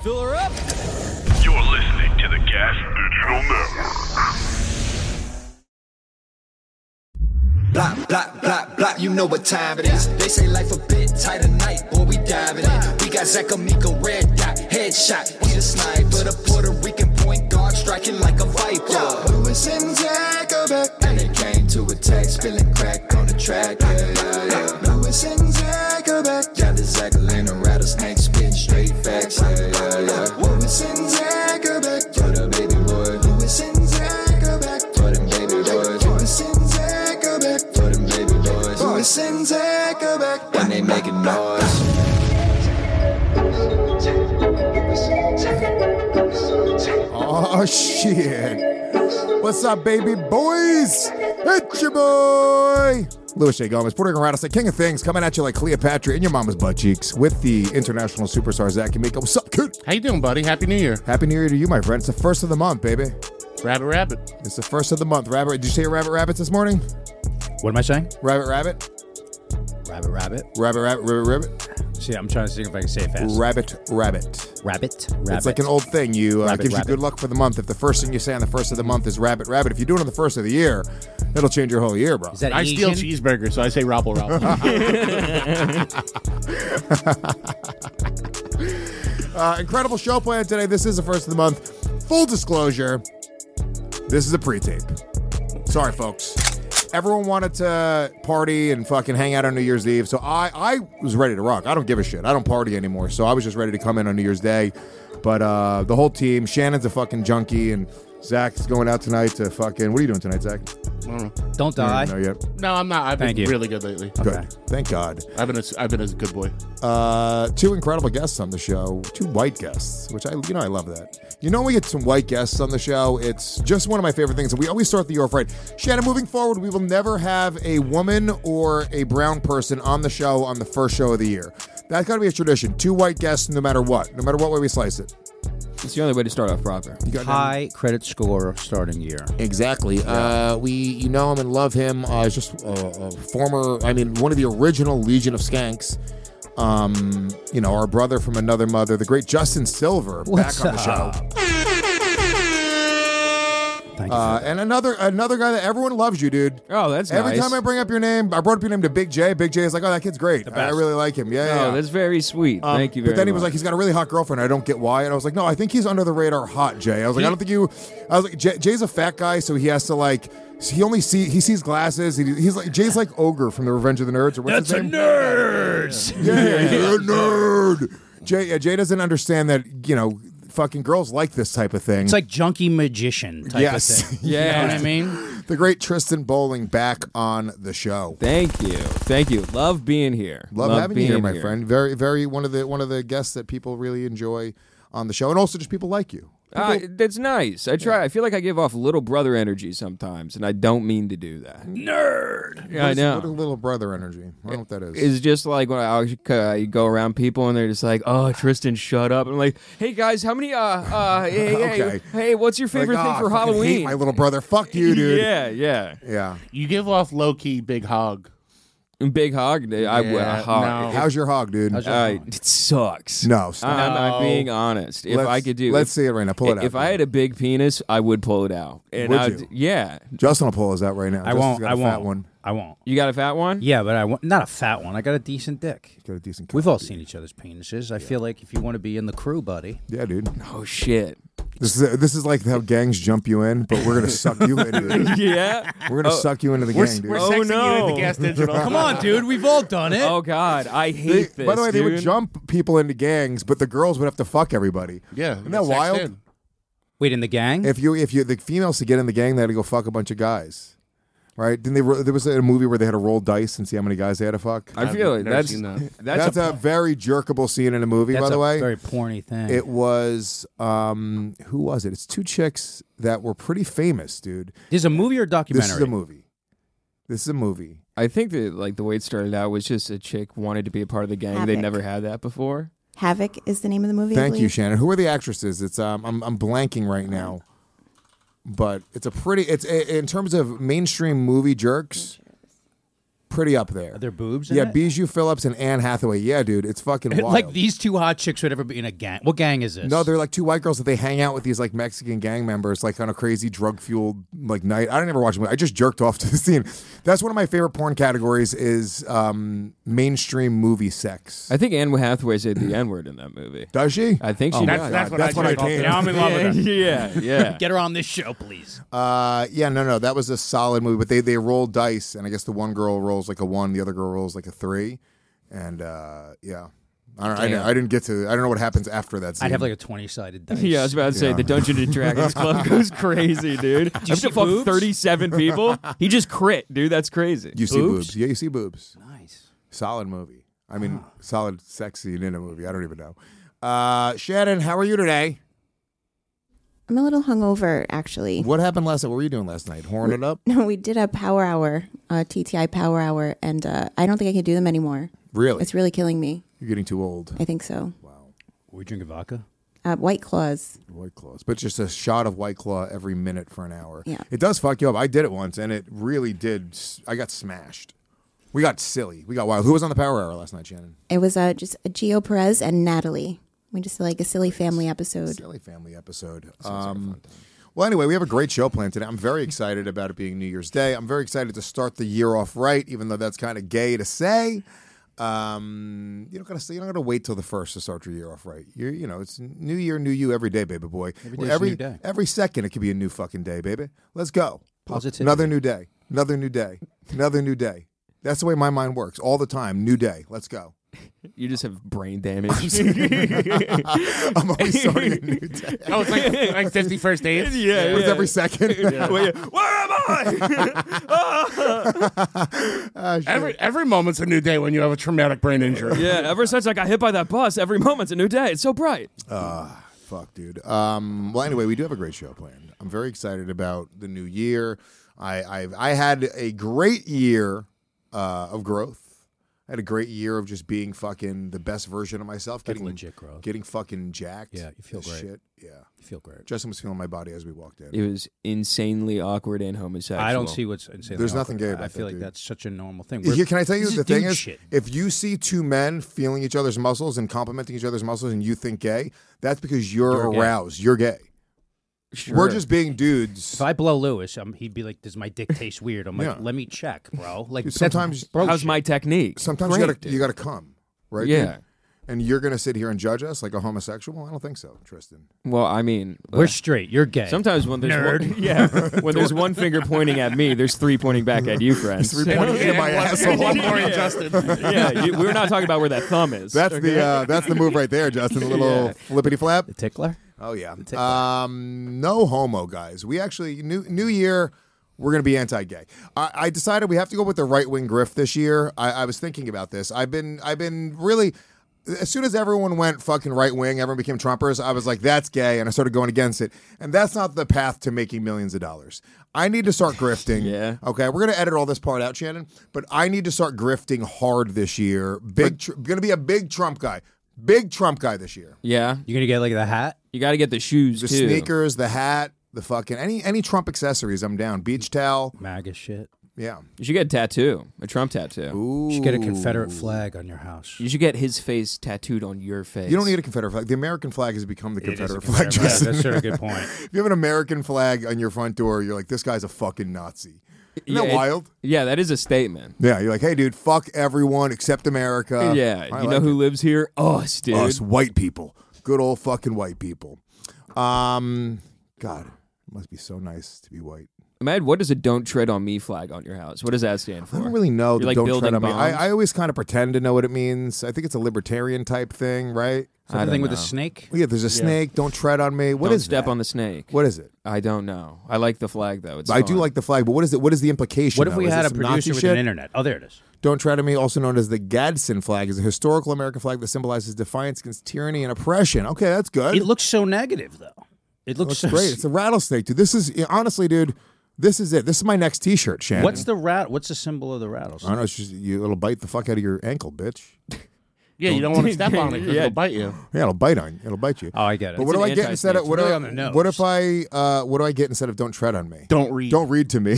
Fill her up. You're listening to the Gas Digital Network. Blah, blah, blah, blah, you know what time it is. They say life a bit tight at night, boy, we diving in. We got Zach Amico, red dot, headshot. He's a sniper, the Puerto Rican point guard, striking like a viper. Lewis and Zach are back, and they came to attack, spilling crack on the track. Yeah. Lewis and Zach are back, got the Zach Elena rattlesnake, spitting straight facts. Lewis and Zach are back, for the baby boy. Lewis and Zach are back, for them baby boys. Lewis and Zach are back, for them baby boys. Lewis and Zach are back, and they making noise. Oh, shit. What's up, baby boys? It's your boy, Louis J. Gomez, Puerto Rican Rattlesnake, King of Things, coming at you like Cleopatra in your mama's butt cheeks with the international superstar, Zach Amico. What's up, kid? How you doing, buddy? Happy New Year. Happy New Year to you, my friend. It's the first of the month, baby. Rabbit. It's the first of the month. Rabbit. Did you say rabbits this morning? What am I saying? Rabbit. Rabbit. See, I'm trying to see if I can say it fast. Rabbit. It's like an old thing. Gives you good luck for the month. If the first thing you say on the first of the month is rabbit. If you do it on the first of the year, it'll change your whole year, bro. Is that I Asian? steal cheeseburgers, so I say robble. Incredible show plan today. This is the first of the month. Full disclosure, this is a pre-tape. Sorry, folks. Everyone wanted to party and fucking hang out on New Year's Eve, so I was ready to rock. I don't give a shit. I don't party anymore, so I was just ready to come in on New Year's Day. But the whole team, Shannon's a fucking junkie, and Zach's going out tonight to fucking... What are you doing tonight, Zach? I don't know. Don't die. No, yet. No, I'm not. I've been really good lately. Good. Okay. Thank God. I've been a good boy. Two incredible guests on the show. Two white guests, which I love that. You know, when we get some white guests on the show, it's just one of my favorite things. And we always start the year off right. Shannon, moving forward, we will never have a woman or a brown person on the show on the first show of the year. That's got to be a tradition. Two white guests, no matter what way we slice it. It's the only way to start off proper. High credit score starting year. Exactly. Yeah. You know him and love him. Just a former, one of the original Legion of Skanks. Our brother from another mother, the great Justin Silver, back on the show. Thank you. And another guy that everyone loves you, dude. Oh, that's Every nice. time I bring up your name, I brought up your name to Big J. Big J is like, oh, that kid's great. I really like him. Yeah. Oh, that's very sweet. Thank you very much. But then he was like, he's got a really hot girlfriend. I don't get why. And I was like, no, I think he's under the radar hot, Jay. I was like, Jay's a fat guy, so he has to he sees glasses. He's like Jay's like Ogre from the Revenge of the Nerds. Or what's his name? nerd. Yeah, he's a nerd. Jay doesn't understand that, fucking girls like this type of thing. It's like junkie magician type of thing. Yeah. You know what I mean? The great Tristan Bowling back on the show. Thank you. Love being here. Love having you here, my friend. Very, very one of the guests that people really enjoy on the show, and also just people like you. That's nice. I try. Yeah. I feel like I give off little brother energy sometimes, and I don't mean to do that. Nerd. Yeah, I know. What is little brother energy? I don't know what that is. It's just like when I go around people and they're just like, "Oh, Tristan, shut up!" And I'm like, "Hey guys, how many? Hey, what's your favorite thing for Halloween?" Hate my little brother. Fuck you, dude. Yeah. You give off low key big hog. Big hog. No. How's your hog, dude? It sucks. No, stop. I'm being honest. Let's see it right now. Pull it out. If I had a big penis, I would pull it out. And would you? Yeah. Justin will pull his out right now. I won't. Fat one. I won't. You got a fat one? Yeah, but I want not a fat one. I got a decent dick. Got a decent. We've all seen each other's penises. I feel like if you want to be in the crew, buddy. Yeah, dude. Oh shit. This is like how gangs jump you in, but we're gonna suck you in, dude. Yeah. We're gonna suck you into the gang, dude. We're sexing you into Gas Digital. Come on, dude. We've all done it. Oh God, I hate this. By the way, they would dude. jump people into gangs, but the girls would have to fuck everybody. Yeah. Isn't that wild? Wait, in the gang? If the females to get in the gang, they had to go fuck a bunch of guys. Right? There was a movie where they had to roll dice and see how many guys they had to fuck. I feel like that's a very jerkable scene in a movie, by the way. Very porny thing. It was who was it? It's two chicks that were pretty famous, dude. Is it a movie or a documentary? This is a movie. I think that the way it started out was just a chick wanted to be a part of the gang. Havoc. They never had that before. Havoc is the name of the movie. Thank you, Shannon. Who are the actresses? It's I'm blanking right now. But it's in terms of mainstream movie jerks, pretty up there. Are there boobs in Yeah, it? Bijou Phillips and Anne Hathaway. Yeah, dude, it's fucking wild. Like these two hot chicks would ever be in a gang. What gang is this? No, they're like two white girls that they hang out with these like Mexican gang members, like on a crazy drug-fueled like night. I don't ever watch them. I just jerked off to the scene. That's one of my favorite porn categories is mainstream movie sex. I think Anne Hathaway said the N-word in that movie. Does she? I think she does. That's what That's I what I jerked off to. came. Now I'm in love with her. Yeah. Get her on this show, please. Yeah, no, that was a solid movie. But they roll dice, and I guess the one girl rolls like a 1, the other girl rolls like a 3, and yeah, I didn't get to. I don't know what happens after that scene. I'd have like a 20-sided dice. Yeah, I was about to say the Dungeons and Dragons Club goes crazy, dude. I have see to fuck boobs? 37 people. He just crit, dude. That's crazy. You see boobs? Yeah, you see boobs. Nice. Solid movie. I mean, solid sex scene in a movie. I don't even know. Shannon, how are you today? I'm a little hungover, actually. What happened last night? What were you doing last night? Horning it up? No, we did a power hour, TTI power hour, and I don't think I can do them anymore. Really? It's really killing me. You're getting too old. I think so. Were we drinking vodka? White Claws. White Claws. But just a shot of White Claw every minute for an hour. Yeah. It does fuck you up. I did it once, and it really did. I got smashed. We got silly. We got wild. Who was on the power hour last night, Shannon? It was just Gio Perez and Natalie. We just did like a silly family episode. Silly family episode. Well, anyway, we have a great show planned today. I'm very excited about it being New Year's Day. I'm very excited to start the year off right, even though that's kind of gay to say. You don't gotta wait till the first to start your year off right. It's New Year, new you every day, baby boy. Every new day. Every second it could be a new fucking day, baby. Let's go. Positivity. Another new day. Another new day. Another new day. That's the way my mind works all the time. New day. Let's go. You just have brain damage. I'm always starting a new day. Oh, it's like 51st dates? Yeah. It's every second. Where am I? Every moment's a new day when you have a traumatic brain injury. Yeah, ever since I got hit by that bus, every moment's a new day. It's so bright. Fuck, dude. Well, anyway, we do have a great show planned. I'm very excited about the new year. I had a great year of growth. I had a great year of just being fucking the best version of myself. That's legit growth. Getting fucking jacked. Yeah, you feel as great. Shit. Yeah. You feel great. Justin was feeling my body as we walked in. It was insanely awkward and homosexual. I don't see what's insane. There's nothing gay about I feel that, like dude. that's such a normal thing. Can I tell you This the thing dude is, shit. if you see two men feeling each other's muscles and complimenting each other's muscles and you think gay, that's because you're You're gay. aroused. You're gay. Sure. We're just being dudes. If I blow Lewis, he'd be like, "Does my dick taste weird?" I'm like, Yeah. "Let me check, bro." Like Dude, that's sometimes- bro How's shit. my technique? Sometimes Great, you gotta come, right? Yeah. dude? And you're gonna sit here and judge us like a homosexual? I don't think so, Tristan. Well, I mean, We're straight. You're gay. sometimes when there's when there's one finger pointing at me, there's three pointing back at you, friends. 3 pointing in my asshole. One more in Justin. We're not talking about where that thumb is. That's the move right there, Justin. The little flippity flap. the tickler. Oh yeah. No homo, guys. We actually new year. We're gonna be anti-gay. I decided we have to go with the right-wing grift this year. I was thinking about this. I've been really. As soon as everyone went fucking right-wing, everyone became Trumpers, I was like, that's gay, and I started going against it. And that's not the path to making millions of dollars. I need to start grifting. Yeah. Okay, we're going to edit all this part out, Shannon, but I need to start grifting hard this year. Going to be a big Trump guy. Big Trump guy this year. Yeah, You're gonna get like the hat. you got to get the shoes The too. sneakers, the hat, the fucking, any Trump accessories, I'm down. Beach towel. MAGA shit. Yeah. You should get a tattoo, a Trump tattoo. Ooh. You should get a Confederate flag on your house. You should get his face tattooed on your face. You don't need a Confederate flag. The American flag has become the It is a Confederate flag, Confederate Justin. That's sort of a good point. If you have an American flag on your front door, you're like, this guy's a fucking Nazi. Isn't that Yeah, wild? Yeah, that is a statement. Yeah, you're like, hey, dude, fuck everyone except America. Yeah, I you know like who it. lives here? Us, dude. Us white people. Good old fucking white people. God, it must be so nice to be white. Ahmed, what does a "Don't Tread on Me" flag on your house? What does that stand for? I don't really know. You're The like don't building tread on me. bombs? I always kind of pretend to know what it means. I think it's a libertarian type thing, right? Is that I the thing don't with the know. snake? Yeah, there's a snake. Don't tread on me. What Don't is step that? on the snake. What is it? I don't know. I like the flag though. It's I do fun. like the flag, but what is it? What is the implication? What if though? we Is had it a some producer Nazi with shit? an internet? Oh, there it is. Don't Tread on Me, also known as the Gadsden flag, is a historical American flag that symbolizes defiance against tyranny and oppression. Okay, that's good. It looks so negative, though. It looks so great. It's a rattlesnake, dude. This is honestly, dude. This is it. This is my next T-shirt, Shannon. What's the symbol of the I rattlesnake? don't know. It's just it'll bite the fuck out of your ankle, bitch. Yeah, you don't want to step on it because Yeah. it'll bite you. Yeah, it'll bite on you. It'll bite you. Oh, I get it. But what do an I get instead of anti-snake. what? It's do really I- on the nose. What if I? What do I get instead of don't tread on me? Don't read. Don't read to me.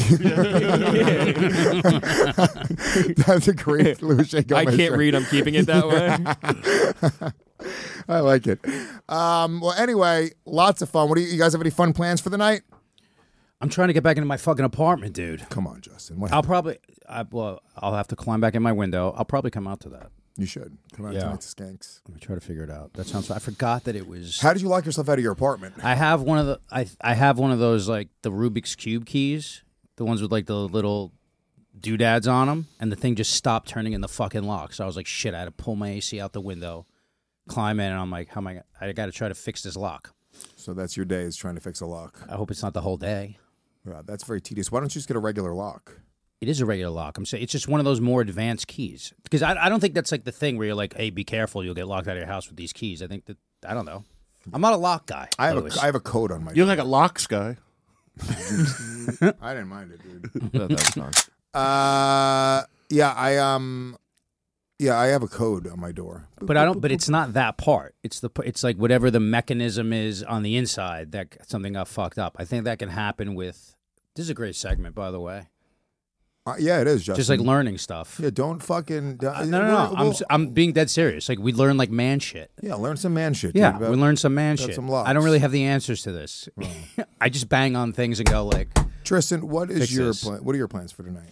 That's a great Louis shake on I my can't shirt. read. I'm keeping it that way. I like it. Well, anyway, lots of fun. What do you guys have any fun plans for the night? I'm trying to get back into my fucking apartment, dude. Come on, Justin. What I'll have to climb back in my window. I'll probably come out to that. You should come out Yeah. tonight to Skanks. Let me try to figure it out. That sounds. I forgot that it was. How did you lock yourself out of your apartment? I have one of the. I have one of those like the Rubik's Cube keys, the ones with like the little doodads on them, and the thing just stopped turning in the fucking lock. So I was like, shit. I had to pull my AC out the window, climb in, and I'm like, how am I got to try to fix this lock. So that's your day is trying to fix a lock. I hope it's not the whole day. Yeah, that's very tedious. Why don't you just get a regular lock? It is a regular lock. I'm saying it's just one of those more advanced keys. Because I don't think that's like the thing where you're like, hey, be careful, you'll get locked out of your house with these keys. I think that I don't know. I'm not a lock guy. I Louis. have a code on my. You're like a locks guy. I didn't mind it, dude. That was fun. Yeah, I have a code on my door. But I don't. But it's not that part. It's like whatever the mechanism is on the inside that something got fucked up. I think that can happen with. This is a great segment, by the way. Yeah, it is, Justin. Just like learning stuff. Yeah, don't fucking. No. I'm being dead serious. Like we learn like man shit. Yeah, learn some man shit. Yeah, dude, we about- learn some man about shit. some locks. I don't really have the answers to this. I just bang on things and go like. Tristan, what is Fix your this. plan? What are your plans for tonight?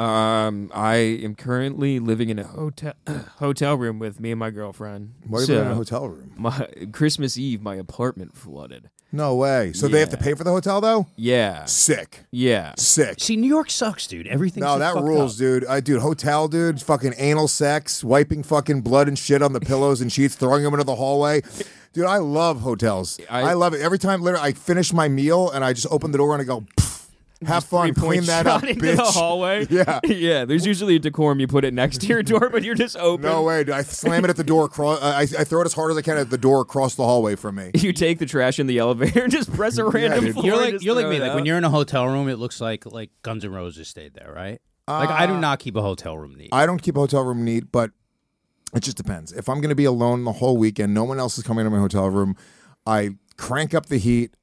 I am currently living in a hotel room with me and my girlfriend. Why are you So, in a hotel room? My Christmas Eve, my apartment flooded. No way. So they have to Yeah. pay for the hotel though? Yeah, Sick. yeah. Sick. See, New York sucks, dude. Everything's No, that fucked rules, up. dude. Dude, hotel, dude, fucking anal sex, wiping fucking blood and shit on the pillows and sheets, throwing them into the hallway. Dude, I love hotels. I love it. Every time, literally, I finish my meal and I just open the door and I go, "Pff, have fun, clean that up, into bitch." the hallway. Yeah. yeah. There's usually a decorum. You put it next to your door, but you're just open. No way, dude. I slam it at the door. I throw it as hard as I can at the door across the hallway from me. You take the trash in the elevator and just press a random dude. floor. You're and like just you're like throw me. it Like out. when you're in a hotel room, it looks like Guns N' Roses stayed there, right? Like I do not keep a hotel room neat. I don't keep a hotel room neat, but it just depends. If I'm going to be alone the whole weekend, no one else is coming to my hotel room, I crank up the heat.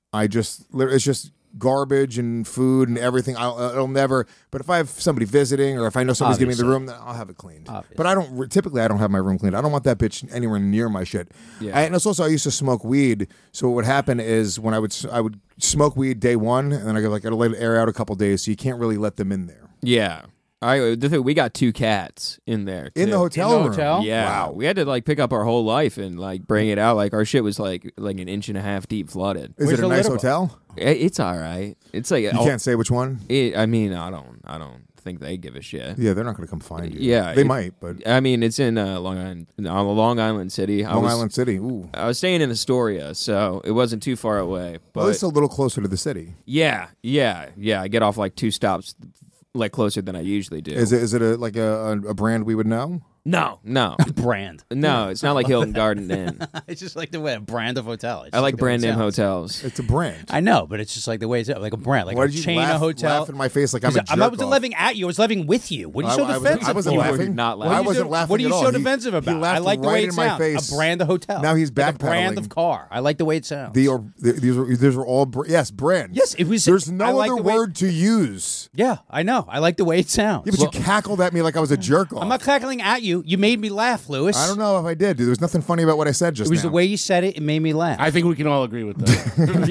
It's just garbage and food and everything. I'll never. But if I have somebody visiting or if I know somebody's giving me the room, then I'll have it cleaned. Obviously. But I don't. Typically, I don't have my room cleaned. I don't want that bitch anywhere near my shit. Yeah. And it's also I used to smoke weed. So what would happen is when I would smoke weed day one, and then I gotta let it air out a couple days, so you can't really let them in there. Yeah. We got 2 cats in there In the too. hotel room. hotel? Yeah, Wow. we had to like pick up our whole life and like bring it out. Like our shit was like an inch and a half deep flooded. Is Where's it a the nice litter hotel? It's all right. It's like You can't say which one. I mean, I don't think they give a shit. Yeah, they're not going to come find you. Yeah, they might, but I mean, it's in Long Island City. Long Island City. Ooh, I was staying in Astoria, so it wasn't too far away. But well, it's a little closer to the city. yeah. I get off like 2 stops, like closer than I usually do. Is it a brand we would know? No, brand. no. It's not like Hilton Garden Inn. It's just like the way a brand of hotel. It's I like the way brand it name sounds. hotels. It's a brand. I know, but it's just like the way it's like a brand, like Why a did you chain laugh, of hotel. laugh in my face like I'm a jerk I'm not off? laughing at you. I was laughing with you. What are you so defensive I wasn't for? laughing. Not What laughing. are I you wasn't so- laughing What are you at all. so He- defensive he about? laughed I like the right way in it my sounds. face. A brand of hotel. Now he's like a brand backpedaling. of car. I like the way it sounds. These were all yes, brand. Yes, it was. There's I no like other the way- word to use. Yeah, I know. I like the way it sounds. Yeah, but you cackled at me like I was a jerk off. I'm not cackling at you. You made me laugh, Lewis. I don't know if I did, dude. There was nothing funny about what I said just It was now. the way you said it. It made me laugh. I think we can all agree with that.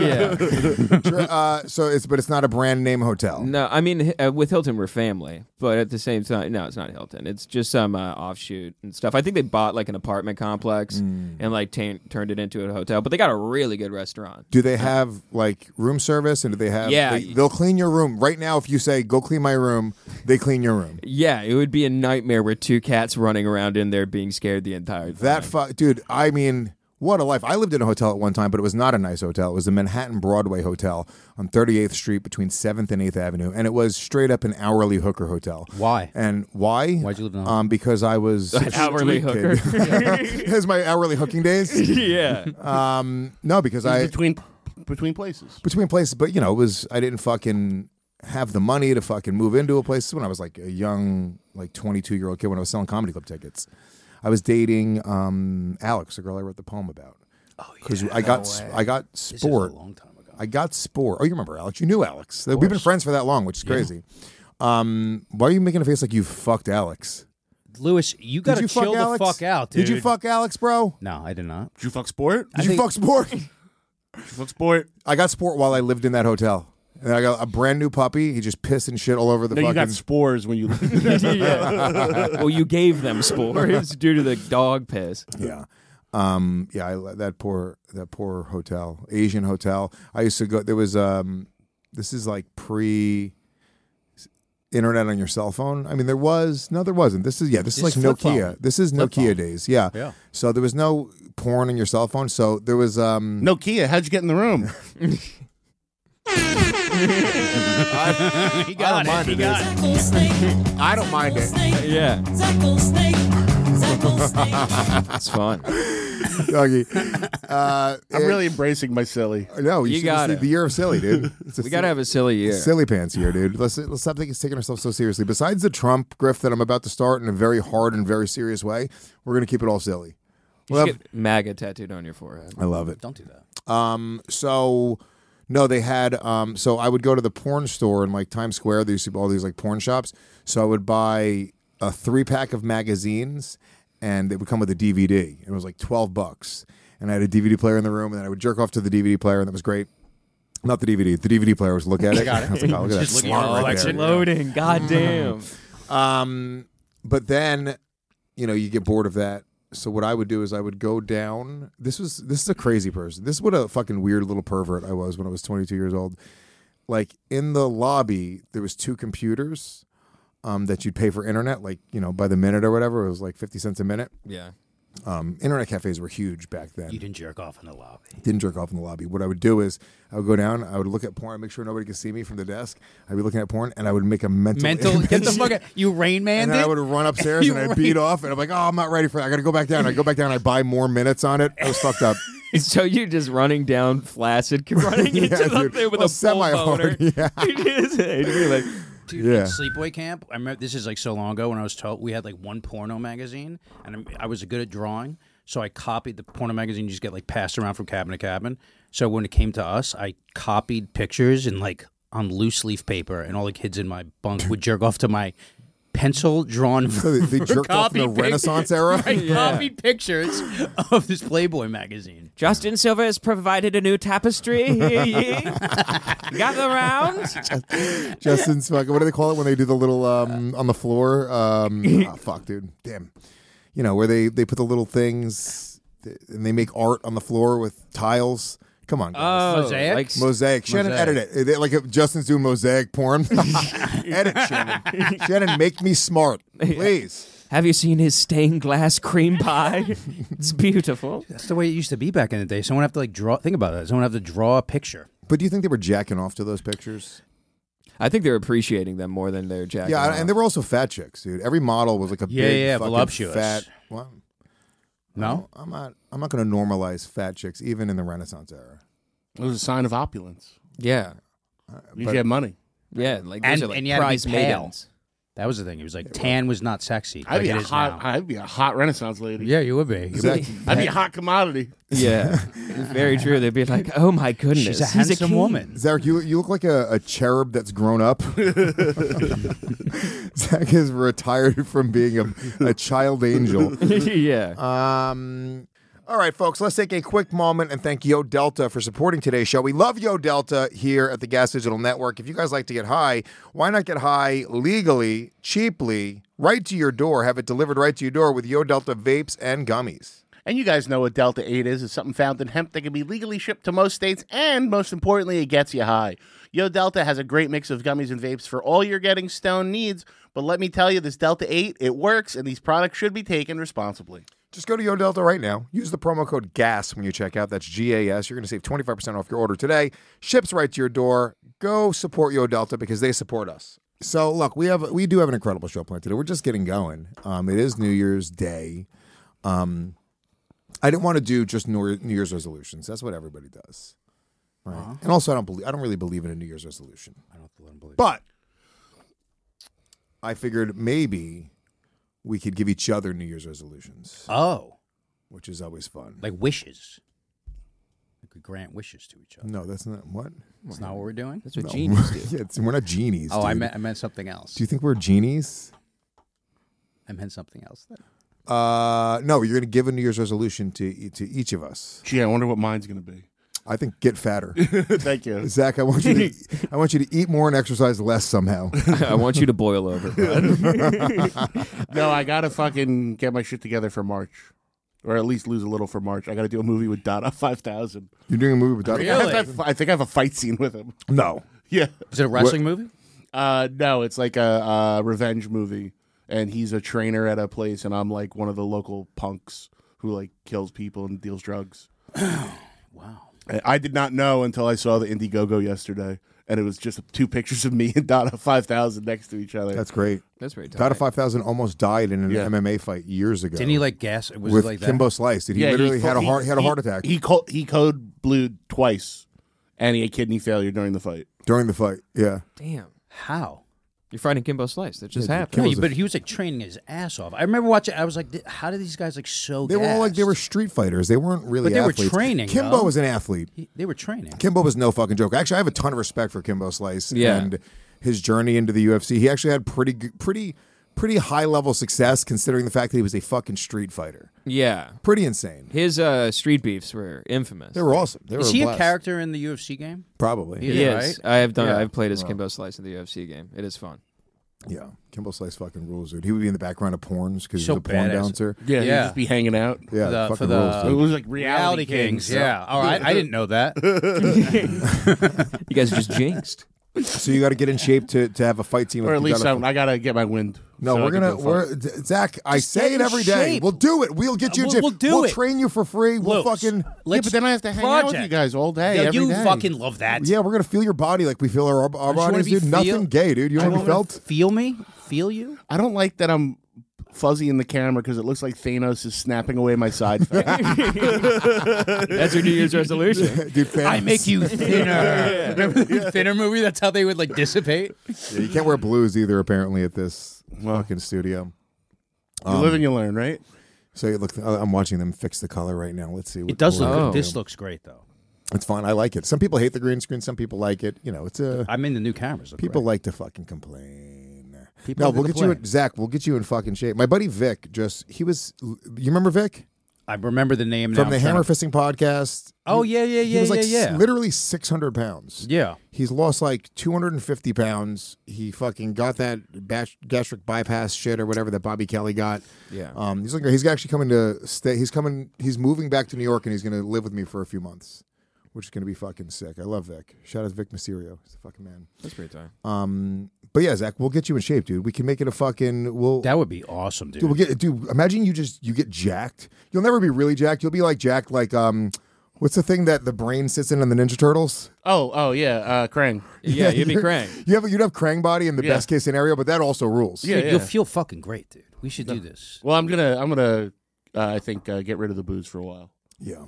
Yeah. So it's not a brand name hotel. No, I mean with Hilton we're family, but at the same time, no, it's not Hilton. It's just some offshoot and stuff. I think they bought like an apartment complex and like turned it into a hotel. But they got a really good restaurant. Do they have like room service and do they have? Yeah. they'll clean your room right now. If you say go clean my room, they clean your room. Yeah, it would be a nightmare with 2 cats running around in there being scared the entire time. Dude. I mean, what a life! I lived in a hotel at one time, but it was not a nice hotel. It was the Manhattan Broadway Hotel on 38th Street between 7th and 8th Avenue, and it was straight up an hourly hooker hotel. Why? And why? Why'd you live in a Because I was a hourly street hooker. kid. It was my hourly hooking days. yeah. No, because I between places. between places, but it was I didn't fucking have the money to fucking move into a place when I was like a young, like 22-year-old kid when I was selling comedy club tickets. I was dating Alex, the girl I wrote the poem about. Oh yeah. Because I got Sport. This is a long time ago. I got Sport. Oh, you remember Alex? You knew Alex. We've been friends for that long, which is crazy. Why are you making a face like you fucked Alex? Lewis, you gotta chill the fuck out, dude. Did you fuck Alex, bro? No, I did not. Did you fuck Sport? Did you fuck Sport? Did you fuck Sport? I got Sport while I lived in that hotel. And I got a brand new puppy. He just pissed and shit all over the No, fucking... you got spores when you... Well, you gave them spores due to the dog piss. Yeah. That poor hotel, Asian hotel. I used to go, there was, this is like pre-internet on your cell phone. I mean, there wasn't. This is like flip Nokia. phone. This is Flip Nokia phone. days. Yeah. Yeah. So there was no porn on your cell phone. So there was, Nokia, how'd you get in the room? He got it. He got it. I don't mind it. Yeah. It's fun. Doggy. I'm really embracing my silly. No, You should got just it. the year of silly, dude. We got to have a silly year. Silly pants here, dude. Let's stop taking ourselves so seriously. Besides the Trump grift that I'm about to start in a very hard and very serious way, we're going to keep it all silly. You should get MAGA tattooed on your forehead. I love it. Don't do that. So no, they had so I would go to the porn store in like Times Square. There used to be all these like porn shops. So I would buy a 3-pack of magazines, and they would come with a DVD. It was like $12, and I had a DVD player in the room, and then I would jerk off to the DVD player, and that was great. Not the DVD. The DVD player was look at it. I was like, oh, look at that Just look at slot your right reflection. there. Loading. Goddamn. But then, you get bored of that. So what I would do is I would go down. This is a crazy person. This is what a fucking weird little pervert I was when I was 22 years old. Like in the lobby, there was 2 computers that you'd pay for internet, like, by the minute or whatever. It was like 50 cents a minute. Yeah. Internet cafes were huge back then. You didn't jerk off in the lobby. Didn't jerk off in the lobby. What I would do is I would go down, I would look at porn, make sure nobody could see me from the desk. I'd be looking at porn, and I would make a mental Get the fuck out. You Rain Man and then did? I would run upstairs and I'd beat off, and I'm like, oh, I'm not ready for that. I got to go back down. I go back down, I buy more minutes on it. I was fucked up. So you're just running down flaccid, running into Yeah, the dude. thing with Well, a full semi-hard, boner. yeah. It'd be like, Dude, Yeah. in sleepaway camp, I remember this is like so long ago when I was told we had like one porno magazine, and I was good at drawing, so I copied the porno magazine. You just get like passed around from cabin to cabin. So when it came to us, I copied pictures and like on loose leaf paper, and all the kids in my bunk would jerk off to my pencil drawn. So they jerked off in the copy Renaissance era. I copied pictures of this Playboy magazine. Justin Silver has provided a new tapestry. Gather round. Justin's fucking, what do they call it when they do the little on the floor? Fuck, dude. Damn. Where they put the little things and they make art on the floor with tiles. Come on, guys. Mosaic? Like, Mosaic. Shannon, Mosaic. edit it. Like if Justin's doing mosaic porn. Edit, Shannon. Shannon, make me smart, please. have you seen his stained glass cream pie? It's beautiful. That's the way it used to be back in the day. Someone have to like draw. Think about it. Someone have to draw a picture. But do you think they were jacking off to those pictures? I think they're appreciating them more than they're jacking Yeah, off. and they were also fat chicks, dude. Every model was like a big, fucking voluptuous. fat. Well, No, I'm not going to normalize fat chicks, even in the Renaissance era. It was a sign of opulence. Yeah. You had money. Yeah, like And- those are like and you had to be prize pale. maidens. that was the thing. It was like tan was not sexy. I'd like be it a is now. I'd be a hot Renaissance lady. Yeah, you would be. Zach, I'd be a hot commodity. Yeah, very true. They'd be like, "Oh my goodness, She's a he's handsome king." woman. Zach, you look like a cherub that's grown up. Zach is retired from being a child angel. Yeah, All right, folks, let's take a quick moment and thank Yo Delta for supporting today's show. We love Yo Delta here at the Gas Digital Network. If you guys like to get high, why not get high legally, cheaply, right to your door? Have it delivered right to your door with Yo Delta vapes and gummies. And you guys know what Delta 8 is. It's something found in hemp that can be legally shipped to most states, and most importantly, it gets you high. Yo Delta has a great mix of gummies and vapes for all your getting stoned needs, but let me tell you, this Delta 8, it works, and these products should be taken responsibly. Just go to Yo Delta right now. Use the promo code GAS when you check out. That's GAS. You're going to save 25% off your order today. Ships right to your door. Go support Yo Delta because they support us. So, look, we do have an incredible show planned today. We're just getting going. It is New Year's Day. I didn't want to do just New Year's resolutions. That's what everybody does. Right? And also, I don't really believe in a New Year's resolution. I don't believe. But I figured maybe we could give each other New Year's resolutions, Oh, which is always fun. like wishes. We could grant wishes to each other. No, that's not what. That's not what we're doing. That's what No. genies do. Yeah, we're not genies. Oh, I dude. meant something else. Do you think we're genies? I meant something else then. No, you're going to give a New Year's resolution to each of us. Gee, I wonder what mine's going to be. I think get fatter. Thank you. Zach, I want you to eat more and exercise less somehow. I want you to boil over. No, I got to fucking get my shit together for March. Or at least lose a little for March. I got to do a movie with Dada 5000. You're doing a movie with that? Really? I think I have a fight scene with him. No. Yeah. Is it a wrestling movie? No, it's like a revenge movie. And he's a trainer at a place, and I'm like one of the local punks who like kills people and deals drugs. Wow. I did not know until I saw the Indiegogo yesterday, and it was just 2 pictures of me and Dada 5000 next to each other. That's great. That's very tight. Dada 5000 almost died in an Yeah. MMA fight years ago. Didn't he like gas? Was with it like that? Kimbo Slice? Did he literally had a heart attack He code blued twice, and he had kidney failure during the fight. during the fight? Yeah. Damn. How? You're fighting Kimbo Slice. That just Yeah, happened. Kimbo's No, but he was like training his ass off. I remember watching. I was like, how did these guys like so? They were all like they were gassed? street fighters. They weren't really But they were athletes. training, Kimbo though. was an athlete. They were training. Kimbo was no fucking joke. Actually, I have a ton of respect for Kimbo Slice Yeah. and his journey into the UFC. He actually had pretty high level success considering the fact that he was a fucking street fighter. Yeah. Pretty insane. His street beefs were infamous. They were awesome. They were Is he a blast. character in the UFC game? Probably. He He is, is. right? I have done. Yeah. I've played as Kimbo Slice in the UFC game. It is fun. Yeah. Kimbo Slice fucking rules, dude. He would be in the background of porns because So he's a porn badass. bouncer. Yeah, Yeah. he'd just be hanging out. Yeah, For the- fucking for the- rules, It dude. was like Reality Kings. Yeah. All right. I didn't know that. You guys are just jinxed. So you got to get in shape to have a fight team. Or at You least gotta- I gotta get my wind. No, so we're I can gonna. go fuck. Zach, I Just say get it in every day. shape. We'll do it. We'll get you in We'll- shape. we'll do it. Train you for free. We'll Lopes, fucking. Yeah, let's but then I have to hang out with you project. guys all day. Yeah, every you day. fucking love that. Yeah, we're gonna feel your body like we feel our Don't you wanna bodies, be dude. feel- Nothing gay, dude. You I want to be wanna felt? Feel me? Feel you? I don't like that I'm fuzzy in the camera because it looks like Thanos is snapping away my side fat. That's your New Year's resolution. Dude, fans. I make you thinner. Remember the thinner movie? That's how they would like dissipate. Yeah, you can't wear blues either, apparently, at this fucking studio. You live and you learn, right? So you look, I'm watching them fix the color right now. Let's see. What It does look. Oh. This looks great though. It's fun. I like it. Some people hate the green screen. Some people like it. You know, it's a. I mean, the new cameras. Look People great. like to fucking complain. People No, like to we'll get you, complain. Zach. We'll get you in fucking shape. My buddy Vic he was. You remember Vic I remember the name from now. the I'm trying Hammer to- Fisting podcast? Oh yeah, yeah, He yeah, was like yeah. literally 600 pounds. Yeah. He's lost like 250 pounds. He fucking got that gastric bypass shit or whatever that Bobby Kelly got. Yeah. He's actually coming to stay. He's moving back to New York and he's going to live with me for a few months, which is going to be fucking sick. I love Vic. Shout out to Vic Mysterio. He's the fucking man. That's pretty tight. But yeah, Zach, we'll get you in shape, dude. We can make it a fucking. That would be awesome, dude. Dude, imagine you get jacked. You'll never be really jacked. You'll be like jacked like what's the thing that the brain sits in the Ninja Turtles? Oh yeah, Krang. Yeah, you'd be Krang. You'd have Krang body in the Yeah. best case scenario, but that also rules. Yeah, Dude, yeah. You'll feel fucking great, dude. We should do this. Well, I'm gonna I think get rid of the booze for a while. Yeah.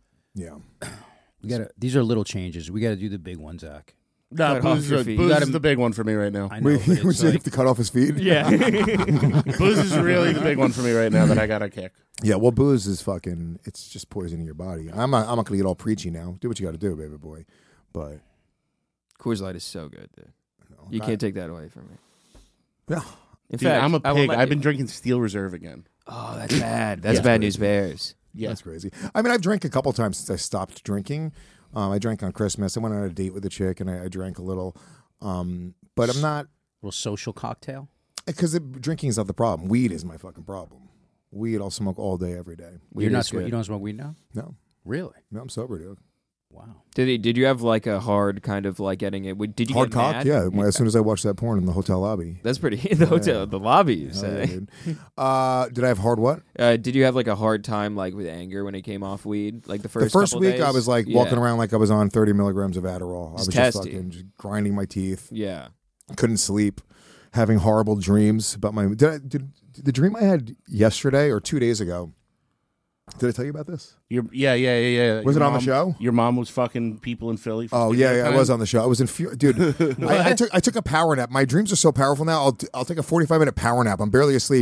We gotta. These are little changes. We got to do the big one, Zach. No, Cut off booze, your is, feet. booze You gotta- is the big one for me right now. I know. We but it's have like- to cut off his feet. Yeah. Booze is really the big one for me right now that I gotta kick. Yeah, well, booze is fucking. It's just poisoning your body. I'm not gonna get all preachy now. Do what you got to do, baby boy. But Coors Light is so good, dude. You can't take that away from me. Yeah. In Dude, fact, I'm a I will pig. let I've you- been drinking Steel Reserve again. Oh, that's bad. That's bad news bears. Yeah. That's crazy. I mean, I've drank a couple times since I stopped drinking. I drank on Christmas. I went on a date with a chick, and I drank a little. But I'm not little social cocktail. because drinking is not the problem. Weed is my fucking problem. Weed, I'll smoke all day, every day. Weed You're not. is good. You don't smoke weed now? No, Really? no, I'm sober, dude. Wow. Did you have like a hard kind of like getting it? Did you Hard get cock, mad? yeah. As soon as I watched that porn in the hotel lobby. That's pretty. The hotel, the lobby. You Hell yeah, say. dude. Did I have hard what? Did you have like a hard time like with anger when it came off weed? Like the The first first couple week, I days? was like Yeah. walking around like I was on 30 milligrams of Adderall. I was just testy. fucking just grinding my teeth. Yeah. Couldn't sleep, having horrible dreams about my. Did the dream I had yesterday or 2 days ago? Did I tell you about this? Yeah. Was Your it on the mom- show? Your mom was fucking people in Philly. For Oh studio yeah, I time? was on the show. I was in dude. I took a power nap. My dreams are so powerful now. I'll take a 45-minute power nap. I'm barely asleep,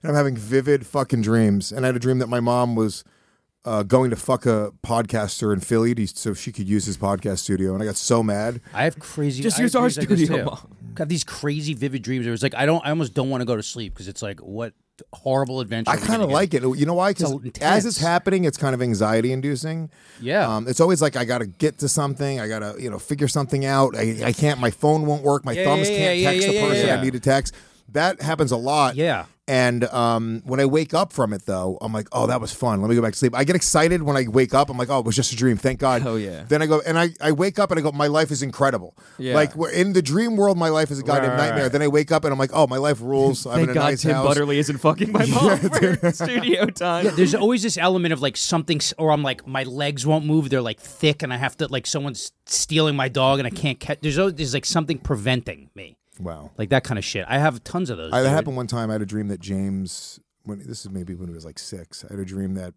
And I'm having vivid fucking dreams. And I had a dream that my mom was going to fuck a podcaster in Philly so she could use his podcast studio. And I got so mad. I have crazy. Just I have use our dreams like this, studio, too. Mom. I have these crazy vivid dreams. It was like I almost don't want to go to sleep because it's like what horrible adventure. I kind of like it. You know why? Because It's as it's intense. happening, it's kind of anxiety inducing. Yeah. It's always like I got to get to something. I got to figure something out. I can't. My phone won't work. My thumbs can't text the person I need to text. That happens a lot. Yeah. And when I wake up from it, though, I'm like, oh, that was fun. Let me go back to sleep. I get excited when I wake up. I'm like, oh, it was just a dream. Thank God. Oh, yeah. Then I go, and I wake up and I go, my life is incredible. Yeah. Like, in the dream world, my life is a goddamn nightmare. Then I wake up and I'm like, oh, my life rules. I'm in Thank a God nice Tim house. Butterly isn't fucking my mom for studio time. Yeah, there's always this element of like something, or I'm like my legs won't move. They're like thick, and I have to like someone's stealing my dog, and I can't catch. There's like something preventing me, Wow. like that kind of shit. I have tons of those. That dude. happened one time. I had a dream that James, this is maybe when he was like 6. I had a dream that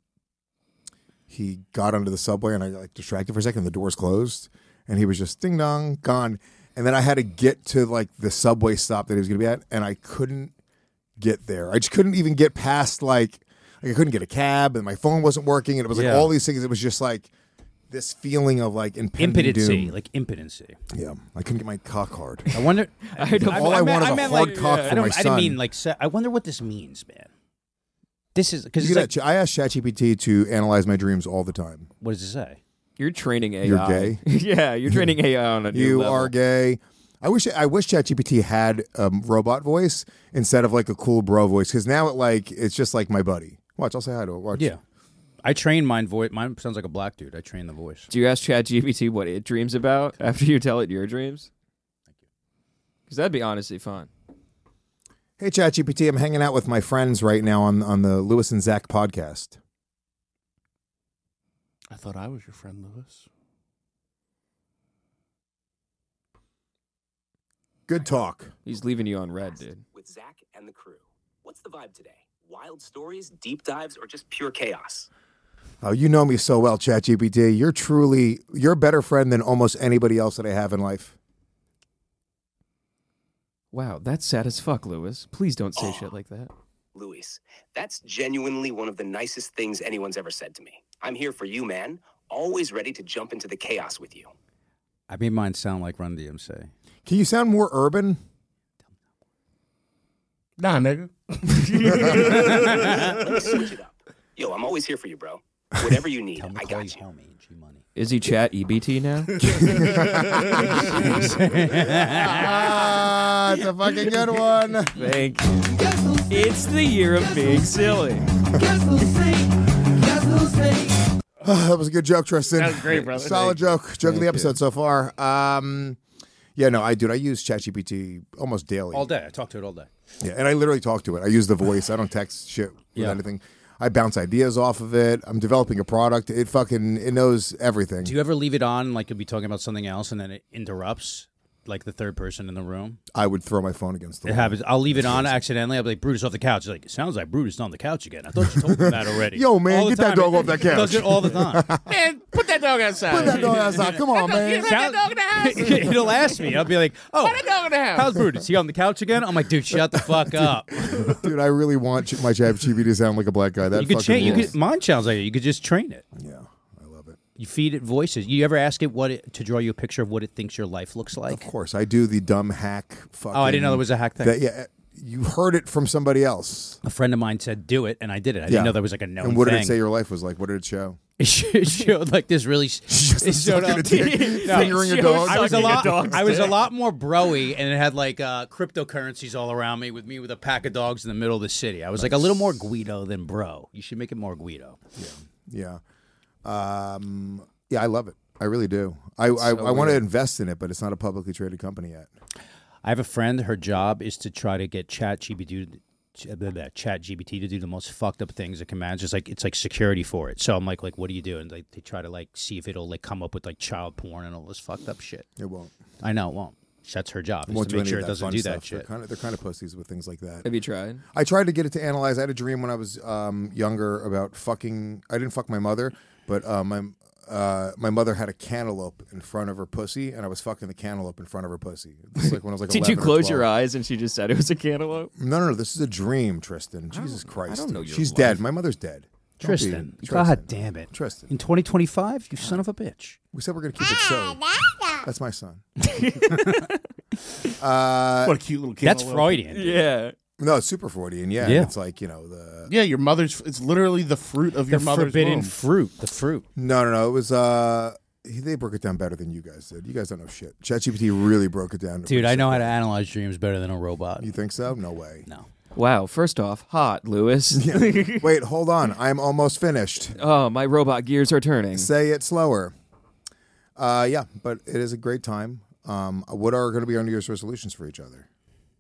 he got onto the subway and I got like distracted for a second. The doors closed and he was just ding dong gone. And then I had to get to like the subway stop that he was going to be at, and I couldn't get there. I just couldn't even get past like I couldn't get a cab, and my phone wasn't working, and it was like Yeah. all these things. It was just like this feeling of like impending impotency, doom. like impotency. Yeah, I couldn't get my cock hard. I wonder. All I want is a meant, hard like, cock I for don't. my I son. didn't mean like. I wonder what this means, man. This is because I asked ChatGPT to analyze my dreams all the time. what does it say? You're training AI. You're gay? Yeah, you're training AI on a new You level. are gay. I wish ChatGPT had a robot voice instead of like a cool bro voice, because now it's just like my buddy. Watch, I'll say hi to it. Watch. Yeah, I train mine voice. Mine sounds like a black dude. I train the voice. Do you ask ChatGPT what it dreams about after you tell it your dreams? Thank you. Because that'd be honestly fun. Hey ChatGPT, I'm hanging out with my friends right now on the Lewis and Zach podcast. I thought I was your friend, Lewis. Good talk. He's leaving you on red, dude. With Zach and the crew. What's the vibe today? Wild stories, deep dives, or just pure chaos? Oh, you know me so well, ChatGPT. You're a better friend than almost anybody else that I have in life. Wow, that's sad as fuck, Lewis. Please don't say shit like that. Luis, that's genuinely one of the nicest things anyone's ever said to me. I'm here for you, man. Always ready to jump into the chaos with you. I made mine sound like Run DMC. Can you sound more urban? Nah, nigga. Let me switch it up. Yo, I'm always here for you, bro. Whatever you need, I got you. Homie, G Money. Is he chat EBT now? It's a fucking good one. Thank you. It's the year of being silly. That was a good joke, Tristan. That was great, brother. Solid joke. Joke of the episode so far. Yeah, no, I use ChatGPT almost daily. All day. I talk to it all day. Yeah, and I literally talk to it. I use the voice. I don't text shit with Yeah. anything. I bounce ideas off of it. I'm developing a product. It knows everything. Do you ever leave it on, like you'll be talking about something else, and then it interrupts, like the third person in the room? I would throw my phone against the It wall. happens. I'll leave it on accidentally. I'll be like, Brutus off the couch. It's like, it sounds like Brutus on the couch again. I thought you told me that already. Yo, man, All the get that time. dog off that couch. It does it all the time. Man, put that dog outside. Put that dog outside. Come on, man. That dog in the house. It'll ask me. I'll be like, oh, Put that dog in the house. how's Brutus? He on the couch again? I'm like, dude, shut the fuck up. Dude, I really want my ChatGPT to sound like a black guy. That You could fucking change. rules. Mine sounds like it. You could just train it. Yeah, I love it. You feed it voices. You ever ask it to draw you a picture of what it thinks your life looks Of like? course, I do the dumb hack. Fucking, Oh, I didn't know there was a hack thing. Yeah, you heard it from somebody else. A friend of mine said, "Do it," and I did it. I didn't know there was like a known And what did thing. it say your life was like? What did it show? It showed like this really. It showed sucking up. a dick, fingering a dog. I was a Sucking a lot. dog's I was a dick. lot more broy, and it had like cryptocurrencies all around me with a pack of dogs in the middle of the city. I was like a little more Guido than bro. You should make it more Guido. Yeah. Yeah, I love it. I really do. I want to invest in it, but it's not a publicly traded company yet. I have a friend. Her job is to try to get ChatGPT to do the most fucked up things it can manage. It's like security for it. So I'm like, what do you do? And they try to like see if it'll like come up with like child porn and all this fucked up shit. It won't. I know it won't. That's her job. It Is won't to do make any sure of it that doesn't fun do stuff. that shit. They're kind of pussies with things like that. Have you tried? I tried to get it to analyze. I had a dream when I was younger about fucking. I didn't fuck my mother, but my mother had a cantaloupe in front of her pussy, and I was fucking the cantaloupe in front of her pussy. This is like when I was like Did you 11 or close your 12. eyes and she just said it was a cantaloupe? No. This is a dream, Tristan. Jesus Christ. I don't know your She's life. dead. My mother's dead. Don't be- Tristan. God damn it. Tristan. In 2025, you son of a bitch. We said we're going to keep it so. That's my son. What a cute little kid. That's Freudian. dude. Yeah. No, it's super Freudian. Yeah. Yeah. It's like, the. Yeah, your mother's. It's literally the fruit of your The mother's forbidden womb. fruit. The fruit. No. It was. They broke it down better than you guys did. You guys don't know shit. ChatGPT really broke it down. Dude, I know how to analyze dreams better than a robot. You think so? No way. No. Wow. First off, hot, Lewis. Wait, hold on. I'm almost finished. Oh, my robot gears are turning. Say it slower. Yeah, but it is a great time. What are going to be our New Year's resolutions for each other?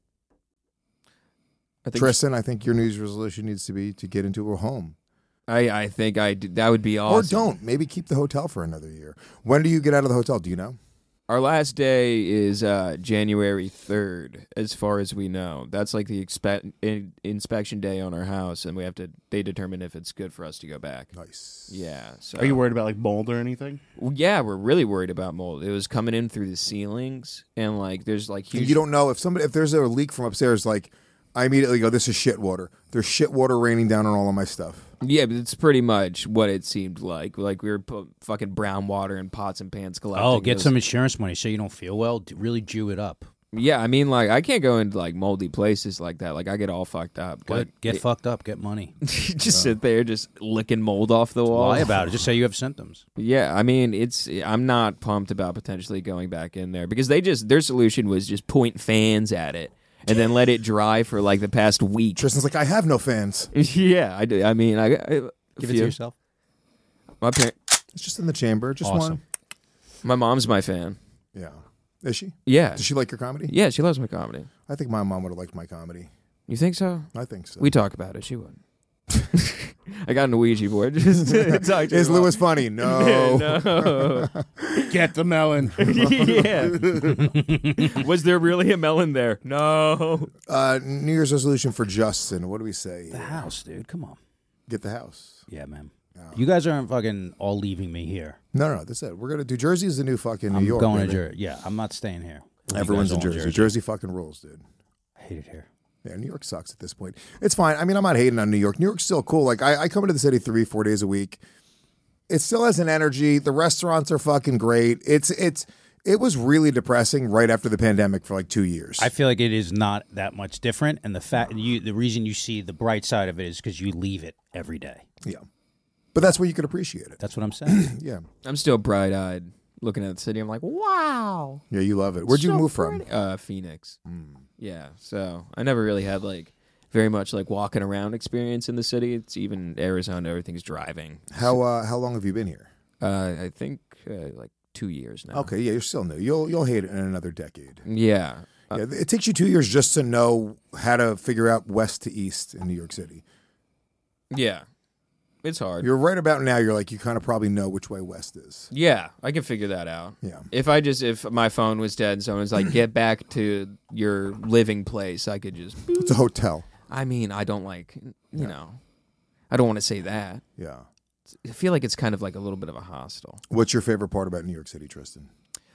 I think Tristan, I think your New Year's resolution needs to be to get into a home. I think that would be awesome. Or don't. Maybe keep the hotel for another year. When do you get out of the hotel? Do you know? Our last day is January 3rd, as far as we know. That's like the inspection day on our house, and they determine if it's good for us to go back. Nice. Yeah. So. Are you worried about like mold or anything? Well, yeah, we're really worried about mold. It was coming in through the ceilings, and like there's like huge. You don't know if there's a leak from upstairs, like I immediately go, this is shit water. There's shit water raining down on all of my stuff. Yeah, but it's pretty much what it seemed like. Like we were fucking brown water in pots and pans collecting. Oh, get some insurance money so you don't feel well. Really Jew it up. Yeah, I mean, like I can't go into like moldy places like that. Like I get all fucked up. Good. Get fucked up. Get money. Just sit there, just licking mold off the wall. Lie about it. Just say you have symptoms. Yeah, I mean, I'm not pumped about potentially going back in there because their solution was just point fans at it and then let it dry for like the past week. Tristan's like, I have no fans. Yeah, I do. I mean, I Give it to yourself. My It's just in the chamber. Just Awesome. my mom's my fan. one. Yeah. Is she? Yeah, Does she like your comedy? yeah, she loves my comedy. I think my mom would have liked my comedy. You think so? I think so. We talk about it. She wouldn't. I got an Ouija board. Just to talk to Is her mom. Lewis funny? No. No. Get the melon. Yeah. Was there really a melon there? No. New Year's resolution for Justin. What do we say? The house, dude. Come on. Get the house. Yeah, man. You guys aren't fucking all leaving me here. No, that's it. We're gonna do Jersey's the new fucking New I'm York. going baby. to Jersey. Yeah, I'm not staying here. You Everyone's guys in all Jersey. Jersey fucking rules, dude. I hate it here. Yeah, New York sucks at this point. It's fine. I mean, I'm not hating on New York. New York's still cool. Like, I come into the city 3-4 days a week. It still has an energy. The restaurants are fucking great. It was really depressing right after the pandemic for like 2 years. I feel like it is not that much different, and the reason you see the bright side of it is because you leave it every day. Yeah. But that's where you could appreciate it. That's what I'm saying. Yeah. I'm still bright-eyed looking at the city. I'm like, wow. Yeah, you love it. Where'd you move from? Phoenix. Yeah, so I never really had like very much like walking around experience in the city. It's even Arizona, everything's driving. How long have you been here? I think like 2 years now. Okay, yeah, you're still new. You'll hate it in another decade. Yeah. Yeah, it takes you 2 years just to know how to figure out west to east in New York City. Yeah. It's hard. You're right about now. You're like, you kind of probably know which way west is. Yeah, I can figure that out. Yeah. If my phone was dead and someone's like, get back to your living place, I could just. It's a hotel. I mean, I don't like, you know, I don't want to say that. Yeah. I feel like it's kind of like a little bit of a hostel. What's your favorite part about New York City, Tristan?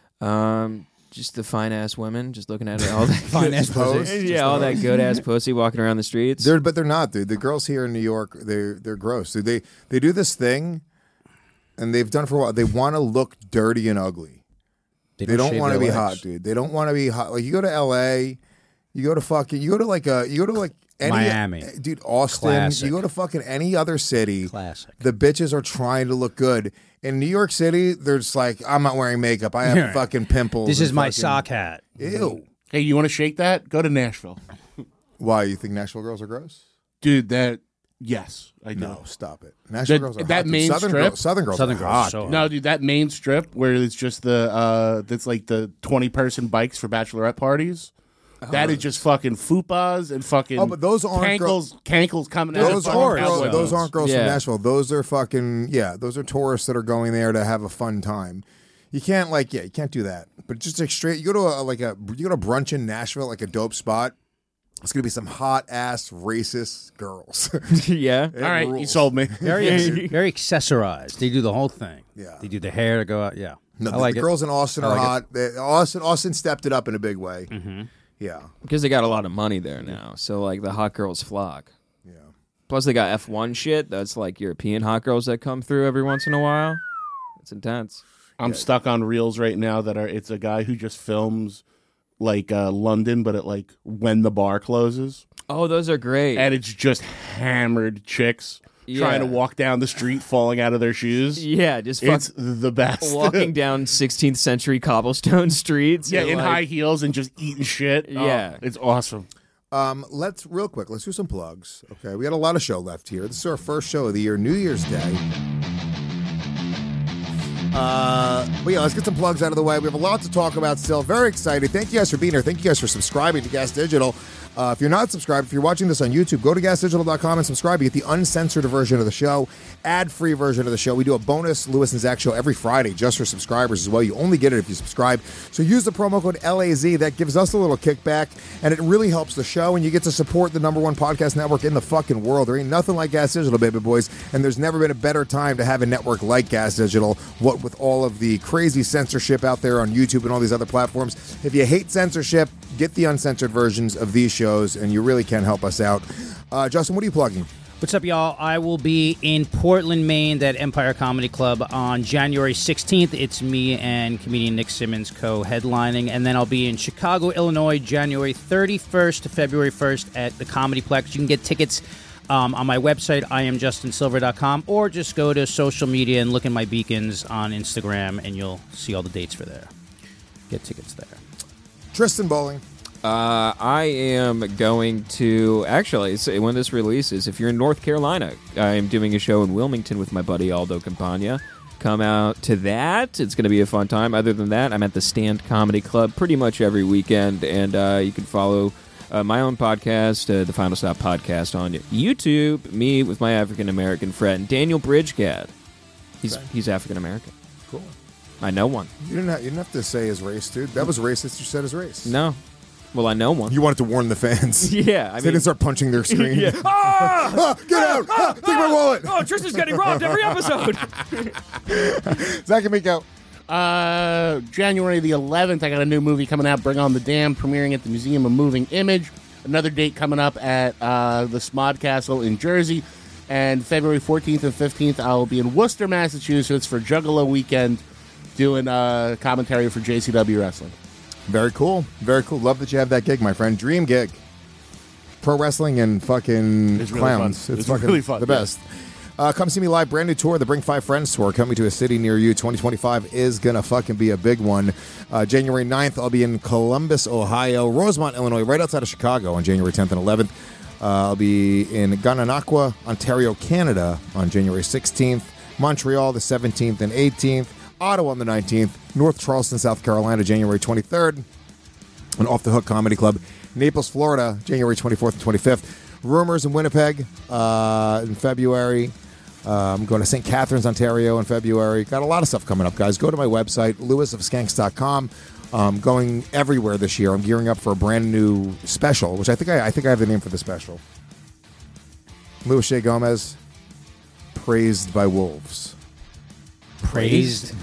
Just the fine ass women, just looking at it, all that Fine ass pussy. yeah, all that good ass pussy walking around the streets. But they're not, dude. The girls here in New York, they're gross. Dude, they do this thing, and they've done it for a while. They want to look dirty and ugly. They don't shave want to their be legs. hot, dude. They don't want to be hot. Like you go to L.A., you go to any, Miami. dude, Austin. Classic. You go to fucking any other city. Classic. The bitches are trying to look good. In New York City, they're just like, I'm not wearing makeup. I have fucking pimples. This and is my fucking- sock hat. Ew. Hey, you want to shake that? Go to Nashville. Why, you think Nashville girls are gross? Dude, yes, I do. No, stop it. Nashville That- girls are that hot, dude. main Southern strip? girls, Southern girls Southern are girls hot. are so No, dude, that main strip where it's just that's like the 20-person bikes for bachelorette parties. That is just fucking fupas and fucking Oh, but those aren't cankles coming out. Those of aren't, fucking cowboy those boots. aren't girls Yeah. from Nashville. Those are fucking, those are tourists that are going there to have a fun time. You can't you can't do that. But just like straight, you go to you go to brunch in Nashville, like a dope spot. It's gonna be some hot ass racist girls. Yeah. All right, you rules. sold me. Very accessorized. They do the whole thing. Yeah. They do the hair to go out. Yeah. No, I like the it. girls in Austin I are like hot. Austin stepped it up in a big way. Mm-hmm. Yeah. Because they got a lot of money there now. So, like, the hot girls flock. Yeah. Plus, they got F1 shit. That's like European hot girls that come through every once in a while. It's intense. I'm stuck on reels right now that are. It's a guy who just films like London, but at like when the bar closes, Oh, those are great. and it's just hammered chicks trying to Yeah. walk down the street, falling out of their shoes. Yeah, just It's the best. walking down 16th century cobblestone streets. yeah, and, in like, high heels and just eating shit. Yeah. It's awesome. Let's do some plugs. Okay, we got a lot of show left here. This is our first show of the year, New Year's Day. But yeah, let's get some plugs out of the way. We have a lot to talk about still. Very excited. Thank you guys for being here. Thank you guys for subscribing to Gas Digital. If you're not subscribed, if you're watching this on YouTube, go to gasdigital.com and subscribe. You get the uncensored version of the show, ad-free version of the show. We do a bonus Lewis and Zach show every Friday just for subscribers as well. You only get it if you subscribe. So use the promo code LAZ. That gives us a little kickback, and it really helps the show, and you get to support the #1 podcast network in the fucking world. There ain't nothing like Gas Digital, baby boys, and there's never been a better time to have a network like Gas Digital, what with all of the crazy censorship out there on YouTube and all these other platforms. If you hate censorship, get the uncensored versions of these shows, and you really can help us out. Justin, what are you plugging? What's up, y'all? I will be in Portland, Maine at Empire Comedy Club on January 16th. It's me and comedian Nick Simmons co-headlining. And then I'll be in Chicago, Illinois, January 31st to February 1st at the Comedy Plex. You can get tickets on my website, IamJustinSilver.com, or just go to social media and look at my beacons on Instagram, and you'll see all the dates for there. Get tickets there. Tristan Bowling. I am going to actually when this releases. If you're in North Carolina, I am doing a show in Wilmington with my buddy Aldo Campagna. Come out to that; it's going to be a fun time. Other than that, I'm at the Stand Comedy Club pretty much every weekend, and you can follow my own podcast, the Final Stop Podcast, on YouTube. Me with my African American friend Daniel Bridgegad. He's African American. Cool. I know one. You didn't have to say his race, dude. That was racist. You said his race. No. Well, I know one. You wanted to warn the fans. Yeah, They didn't start punching their screen. Yeah. Ah, get out! Ah, take my wallet! Oh, Tristan's getting robbed every episode. Zach and Miko. January the 11th, I got a new movie coming out, Bring on the Damned, premiering at the Museum of Moving Image. Another date coming up at the Smod Castle in Jersey. And February 14th and 15th, I'll be in Worcester, Massachusetts for Juggalo Weekend doing commentary for JCW Wrestling. Very cool. Very cool. Love that you have that gig, my friend. Dream gig. Pro wrestling and fucking It's really clowns. fun. It's fucking really fun, The yeah. best. Come see me live. Brand new tour, the Bring 5 Friends tour, coming to a city near you. 2025 is going to fucking be a big one. January 9th, I'll be in Columbus, Ohio, Rosemont, Illinois, right outside of Chicago on January 10th and 11th. I'll be in Gananoque, Ontario, Canada on January 16th, Montreal the 17th and 18th, Ottawa on the 19th, North Charleston, South Carolina, January 23rd, and Off the Hook Comedy Club, Naples, Florida, January 24th and 25th. Rumors in Winnipeg in February. I'm going to St. Catharines, Ontario in February. Got a lot of stuff coming up, guys. Go to my website, lewisofskanks.com. Going everywhere this year. I'm gearing up for a brand new special, which I think I have the name for the special. Louis J. Gomez, Praised by Wolves. Praised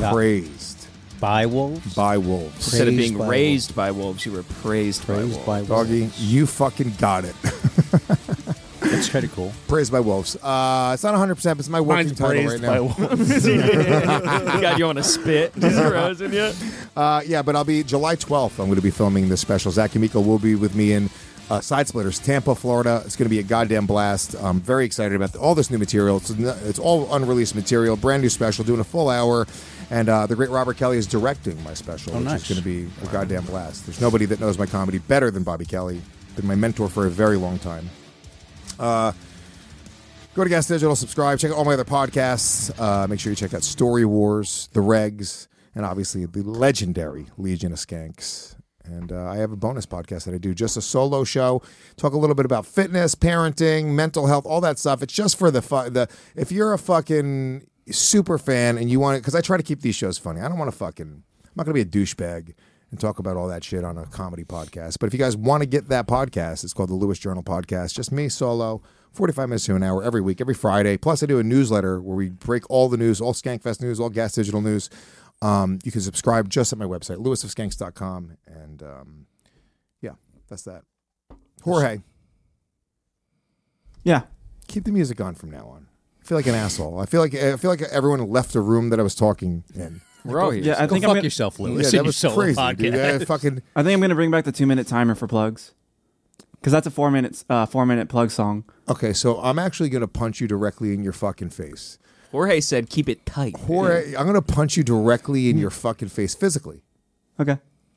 by wolves? By wolves. Instead of being Praised by raised by wolves, you were praised by wolves. Doggy, you fucking got it. That's pretty cool. Praised by wolves. It's not 100%, but it's my working Mine's title praised right now. by wolves. He got you on a spit. Just frozen yet? Yeah, but I'll be July 12th. I'm going to be filming this special. Zach and Miko will be with me in Side Splitters, Tampa, Florida. It's going to be a goddamn blast. I'm very excited about all this new material. It's all unreleased material, brand new special, doing a full hour. And the great Robert Kelly is directing my special, which nice. is going to be a goddamn blast. There's nobody that knows my comedy better than Bobby Kelly. Been my mentor for a very long time. Go to Gas Digital, subscribe, check out all my other podcasts. Make sure you check out Story Wars, The Regs, and obviously the legendary Legion of Skanks. And I have a bonus podcast that I do, just a solo show. Talk a little bit about fitness, parenting, mental health, all that stuff. It's just for if you're a fucking super fan and you want it, because I try to keep these shows funny. I don't want to I'm not going to be a douchebag and talk about all that shit on a comedy podcast. But if you guys want to get that podcast, it's called the Lewis Journal Podcast. Just me solo, 45 minutes to an hour every week, every Friday. Plus, I do a newsletter where we break all the news, all Skankfest news, all Gas Digital news. You can subscribe just at my website, lewisofskanks.com. And yeah, that's that. Jorge. Yeah. Keep the music on from now on. I feel like an asshole. I feel like everyone left the room that I was talking in. We're all here. Yeah, I Go think fuck I'm yourself, Lewis. Yeah, in that your was solo crazy, podcast. dude. I think I'm gonna bring back the 2-minute timer for plugs, because that's a 4-minute plug song. Okay, so I'm actually going to punch you directly in your fucking face. Jorge said, "Keep it tight." Jorge, I'm going to punch you directly in your fucking face physically. Okay.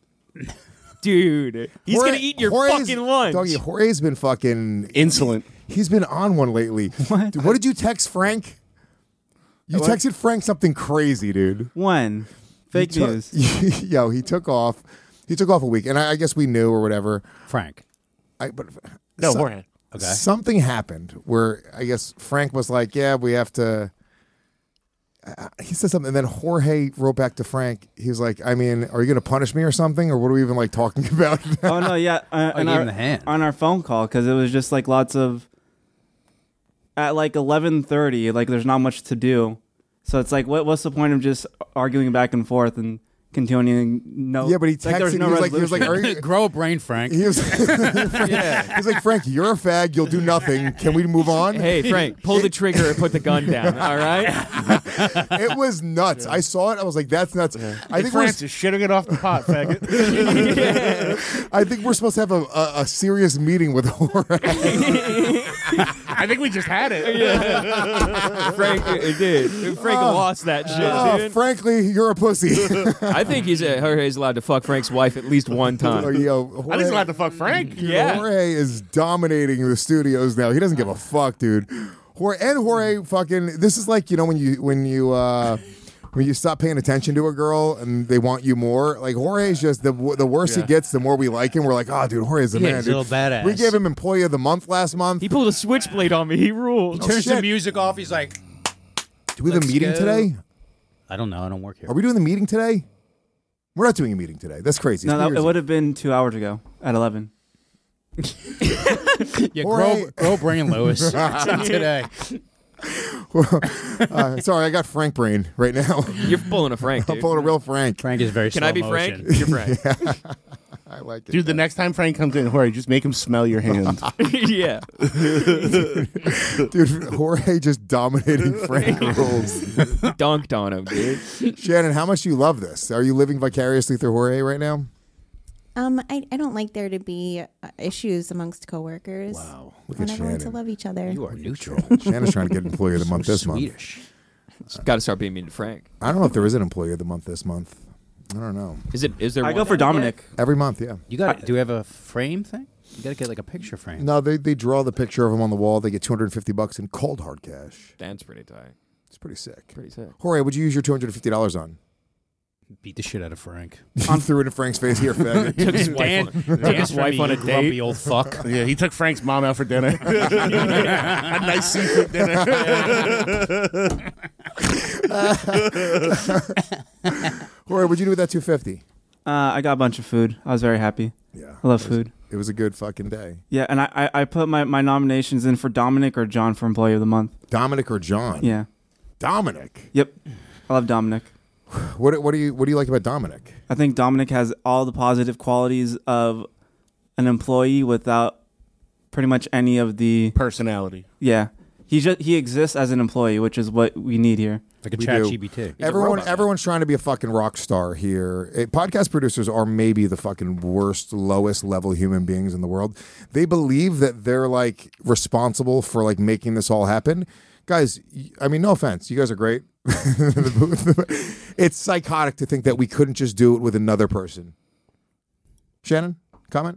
Dude, he's Jorge- gonna eat your Jorge's- fucking lunch. Doggy, Jorge's been fucking Insolent. He's been on one lately. What? Dude, what did you text Frank? You What? texted Frank something crazy, dude. When? Fake He news. Yo, he took off. He took off a week, and I guess we knew or whatever. Frank. No, Jorge. Okay. Something happened where I guess Frank was like, "Yeah, we have to." He said something, and then Jorge wrote back to Frank. He was like, "I mean, are you going to punish me or something, or what are we even like talking about?" Oh no, yeah. I gave him the hand. On our phone call, because it was just like lots of. At like 11:30, like there's not much to do, so it's like, what's the point of just arguing back and forth and continuing? No, Yeah, but he like, there's texted. no he was like, "Are you?" Grow a brain, Frank. He was, He's like, "Frank, you're a fag. You'll do nothing. Can we move on?" Hey, Frank, pull the trigger and put the gun down. All right. It was nuts. I saw it. I was like, "That's nuts." I think Francis, shitting it off the pot, faggot. I think we're supposed to have a serious meeting with Jorge. I think we just had it. Frank, it did. Frank lost that shit, dude. Frankly, you're a pussy. I think Jorge's allowed to fuck Frank's wife at least one time. Yo, I Jorge, just allowed to fuck Frank. Yeah. Jorge is dominating the studios now. He doesn't give a fuck, dude. Jorge fucking. This is like, when you stop paying attention to a girl and they want you more. Like, Jorge's just the worse he gets, the more we like him. We're like, oh, dude, Jorge's the Yeah, man. he's a Dude. little badass. We gave him Employee of the Month last month. He pulled a switchblade on me. He ruled. Turns the shit. music off. He's like, Do we have a Let's meeting go. today? I don't know. I don't work here. Are we doing the meeting today? We're not doing a meeting today. That's crazy. No, It's New it Year's would have been 2 hours ago at 11. Yeah, Jorge- grow brain, Lewis. Today. Sorry, I got Frank brain right now. You're pulling a Frank, I'm dude. pulling a real Frank. Frank is very Can slow I be motion. Frank? You're Frank. I like it. Dude, the next time Frank comes in, Jorge, just make him smell your hand. Yeah. Dude, Jorge just dominating Frank rules. Dunked on him, dude. Shannon, how much do you love this? Are you living vicariously through Jorge right now? I don't like there to be issues amongst coworkers. Wow. Look I at want everyone to Shannon. love each other. You are neutral. Shannon's trying to get Employee of the Month this month. Swedish. Got to start being mean to Frank. I don't know if there is an Employee of the Month this month. I don't know. Is there? I one go for down Dominic. Every month, yeah. You got? Do we have a frame thing? You got to get like a picture frame. No, they draw the picture of him on the wall. They get $250 in cold hard cash. there? That's pretty tight. It's pretty sick. Pretty sick. Jorge, what'd you use your $250 on? Beat the shit out of Frank. You threw it in Frank's face. Here, faggot. Took his Dan, wife on, took his wife on a grumpy date. old fuck. Yeah, he took Frank's mom out for dinner. A nice seafood dinner. Jorge, what'd you do with that $250? I got a bunch of food. I was very happy. Yeah. I love food. It was a good fucking day. Yeah, and I put my nominations in for Dominic or John for Employee of the Month. Dominic or John? Yeah. Dominic. Yep. I love Dominic. What do you like about Dominic? I think Dominic has all the positive qualities of an employee without pretty much any of the Personality. yeah. He exists as an employee, which is what we need here. Like a We chat do. GBT. Everyone's trying to be a fucking rock star here. Podcast producers are maybe the fucking worst, lowest level human beings in the world. They believe that they're like responsible for like making this all happen. Guys, I mean, no offense. You guys are great. It's psychotic to think that we couldn't just do it with another person. Shannon, comment?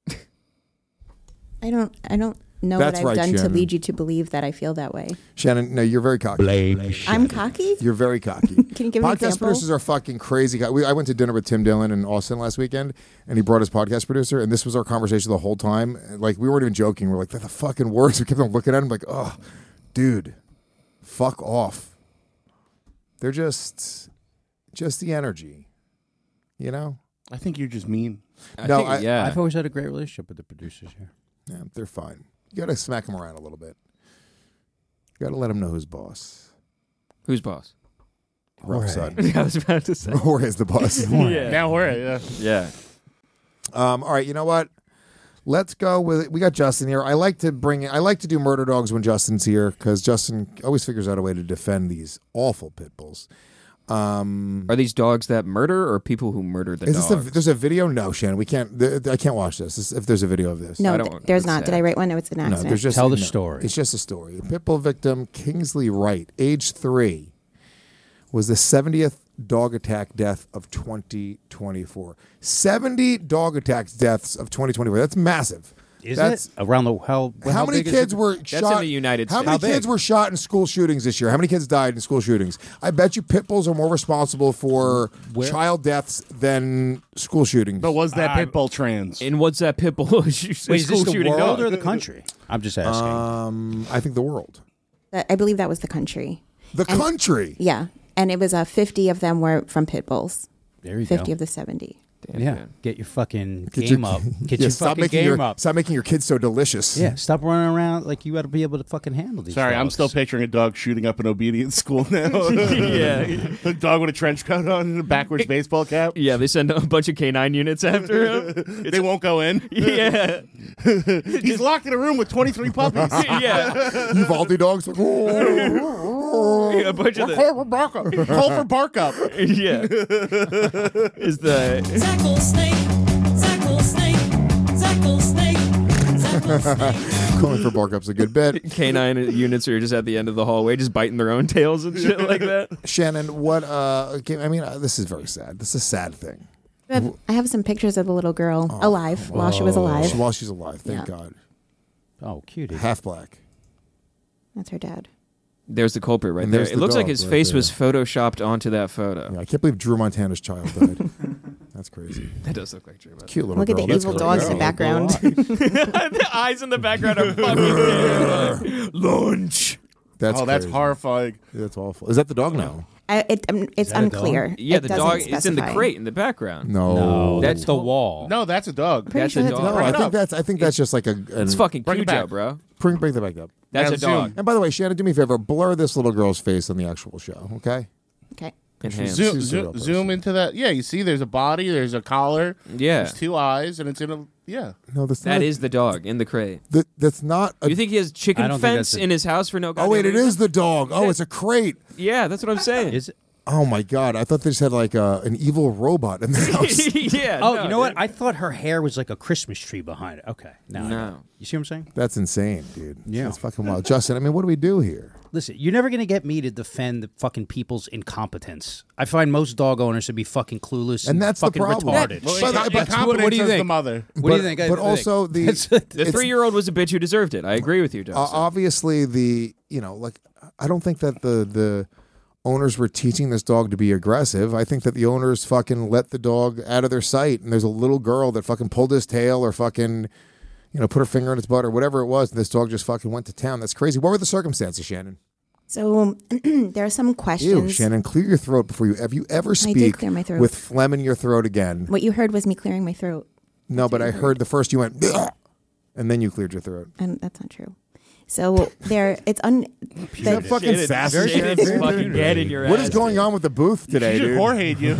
I don't know That's what I've right, done to Shannon. lead you to believe that I feel that way. Shannon, no, you're very cocky. I'm cocky? You're very cocky. Can you give me an Podcast example? producers are fucking crazy guys. I went to dinner with Tim Dillon in Austin last weekend, and he brought his podcast producer, and this was our conversation the whole time. Like, we weren't even joking. We're like, they're the fucking worst. We kept on looking at him like, oh, dude, fuck off. They're just the energy, you know? I think you're just mean. Yeah. I've always had a great relationship with the producers here. Yeah, they're fine. You got to smack them around a little bit. You got to let them know who's boss. Who's boss? Rough son. I was about to say. Jorge's the boss. Yeah. Now we're Yeah. All right, you know what? Let's go with. We got Justin here. I like to do Murder Dogs when Justin's here because Justin always figures out a way to defend these awful pit bulls. Are these dogs that murder or people who murder the dogs? There's a video? No, Shannon. We can't. I can't watch this. If there's a video of this. No, there's it's not. sad. Did I write one? No, it's an No, accident. there's just Tell the story. It's just a story. Pit bull victim Kingsley Wright, age 3, was the 70th dog attack death of 2024. 70 dog attack deaths of 2024. That's massive. That's around the how many big is kids it? were That's shot? in the United How States. many How big? kids were shot in school shootings this year? How many kids died in school shootings? I bet you pit bulls are more responsible for child deaths than school shootings. But was that pit bull trans? And what's that pit bull? Wait, is this school the shooting world dog? or the country? I'm just asking. I think the world. I believe that was the country. The country. Yeah, and it was 50 of them were from pit bulls. There you 50 go. of the 70. Damn, Yeah, man. get your fucking Get game your- up. Get Yeah, your stop fucking making game up. Stop making your kids so delicious. Yeah, stop running around like you got to be able to fucking handle these. Sorry, I'm dogs. still picturing a dog shooting up an obedience school now. Yeah. A dog with a trench coat on and a backwards baseball cap. Yeah, they send a bunch of canine units after him. They won't go in. Yeah. He's locked in a room with 23 puppies. Yeah. Uvalde dogs. Like, A bunch of the, Call for bark up. yeah. Is the Tackle snake, tackle snake, tackle snake, tackle snake. Calling for bark up's a good bit. canine units are just at the end of the hallway, just biting their own tails and shit like that. Shannon, what? This is very sad. This is a sad thing. I have some pictures of the little girl alive while she was alive. While she's alive, thank Yeah. God. Oh, cutie. Half black. That's her dad. There's the culprit right And there. there's It the looks like dog his right face there. was photoshopped onto that photo. Yeah, I can't believe Drew Montana's child died. That's crazy. That does look like Drew. Cute little Look at girl. the That's evil great. dogs in the Yeah. background. The eyes in the background are fucking lunch. That's That's crazy. horrifying. That's awful. Is that the dog now? It's that a dog? unclear. Yeah, It the doesn't dog is in the specify. crate in the background. No. No, That's that's the wall. No, that's a dog. Pretty That's sure a that's dog. No, Bring it I think that's just like a. It's fucking Bring it Cujo, back. bro. Bring that back up. That's Now a zoom. dog. And by the way, Shannon, do me a favor. Blur this little girl's face on the actual show, okay? Okay. Enhanced. Zoom, She's a real zoom into that. Yeah, you see there's a body, there's a collar, Yeah. there's 2 eyes, and it's in a. Yeah. No, that's That not. is the dog in the crate. That's not. A, You think he has I chicken don't think fence that's a- in his house for no oh goddamn wait, it reason? is the dog. Oh, it's a crate. Yeah, that's what I'm saying. Is it? Oh my God, I thought they just had like an evil robot in the house. Yeah. Oh, no, you know what? dude. I thought her hair was like a Christmas tree behind it. Okay, now I No. know. You see what I'm saying? That's insane, dude. Yeah. That's fucking wild. Justin, I mean, what do we do here? Listen, you're never gonna get me to defend the fucking people's incompetence. I find most dog owners to be fucking clueless And that's the fucking problem. retarded. Well, But- but- incompetence what do you is think? the mother. What do you think? But also the The 3-year-old was a bitch who deserved it. I agree with you, Justin. obviously I don't think that the owners were teaching this dog to be aggressive. I think that the owners fucking let the dog out of their sight, and there's a little girl that fucking pulled his tail or fucking, put her finger in its butt or whatever it was, and this dog just fucking went to town. That's crazy. What were the circumstances, Shannon? So there are some Ew, questions. Shannon, clear your throat before you. Have you ever did speak clear my throat. with phlegm in your throat again? What you heard was me clearing my throat, No, but I heard the first you went, "Ugh," and then you cleared your throat. and that's not true. So it's Is that fucking sassy? Shannon's Shannon? fucking dead in your What ass. is going on with the booth today, She just dude? Jorge'd you.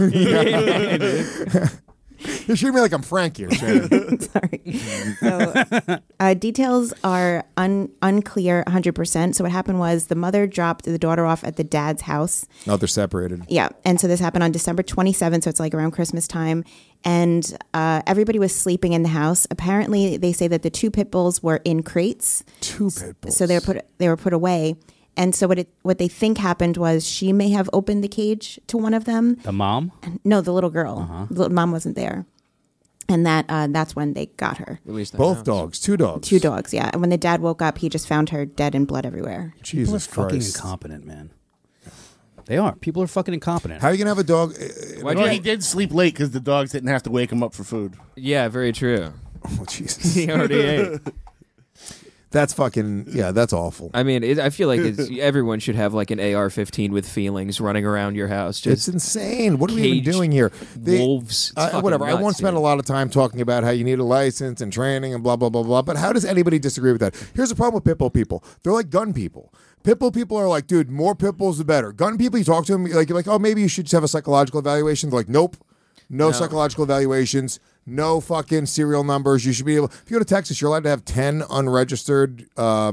You're treating me like I'm Frank here, Shannon. Sorry. So details are unclear 100%. So what happened was the mother dropped the daughter off at the dad's house. Oh, they're separated. Yeah. And so this happened on December 27th. So it's like around Christmas time. And everybody was sleeping in the house. Apparently, they say that the 2 pit bulls were in crates. 2 pit bulls. So they were put away. And so what they think happened was she may have opened the cage to one of them. The mom? No, the little girl. The little mom wasn't there. And that's when they got her. Release the Both house. dogs, 2 dogs. 2 dogs, yeah. And when the dad woke up, he just found her dead and blood everywhere. Jesus People are fucking Christ. incompetent, man. They are. People are fucking incompetent. How are you going to have a dog? Why'd Well, you- he did sleep late because the dogs didn't have to wake him up for food. Yeah, very true. Oh, Jesus. He already ate. That's fucking that's awful. I mean, I feel like everyone should have like an AR-15 with feelings running around your house. Just It's insane. What are we even caged doing here? wolves. It's fucking Whatever. I nuts, won't spend dude. a lot of time talking about how you need a license and training and blah, blah, blah, blah. But how does anybody disagree with that? Here's the problem with pit bull people. They're like gun people. Pit bull people are like, dude, more pit bulls the better. Gun people, you talk to them, you're like, oh, maybe you should just have a psychological evaluation. They're like, nope. No psychological evaluations. No fucking serial numbers. You should be able. If you go to Texas, you're allowed to have 10 unregistered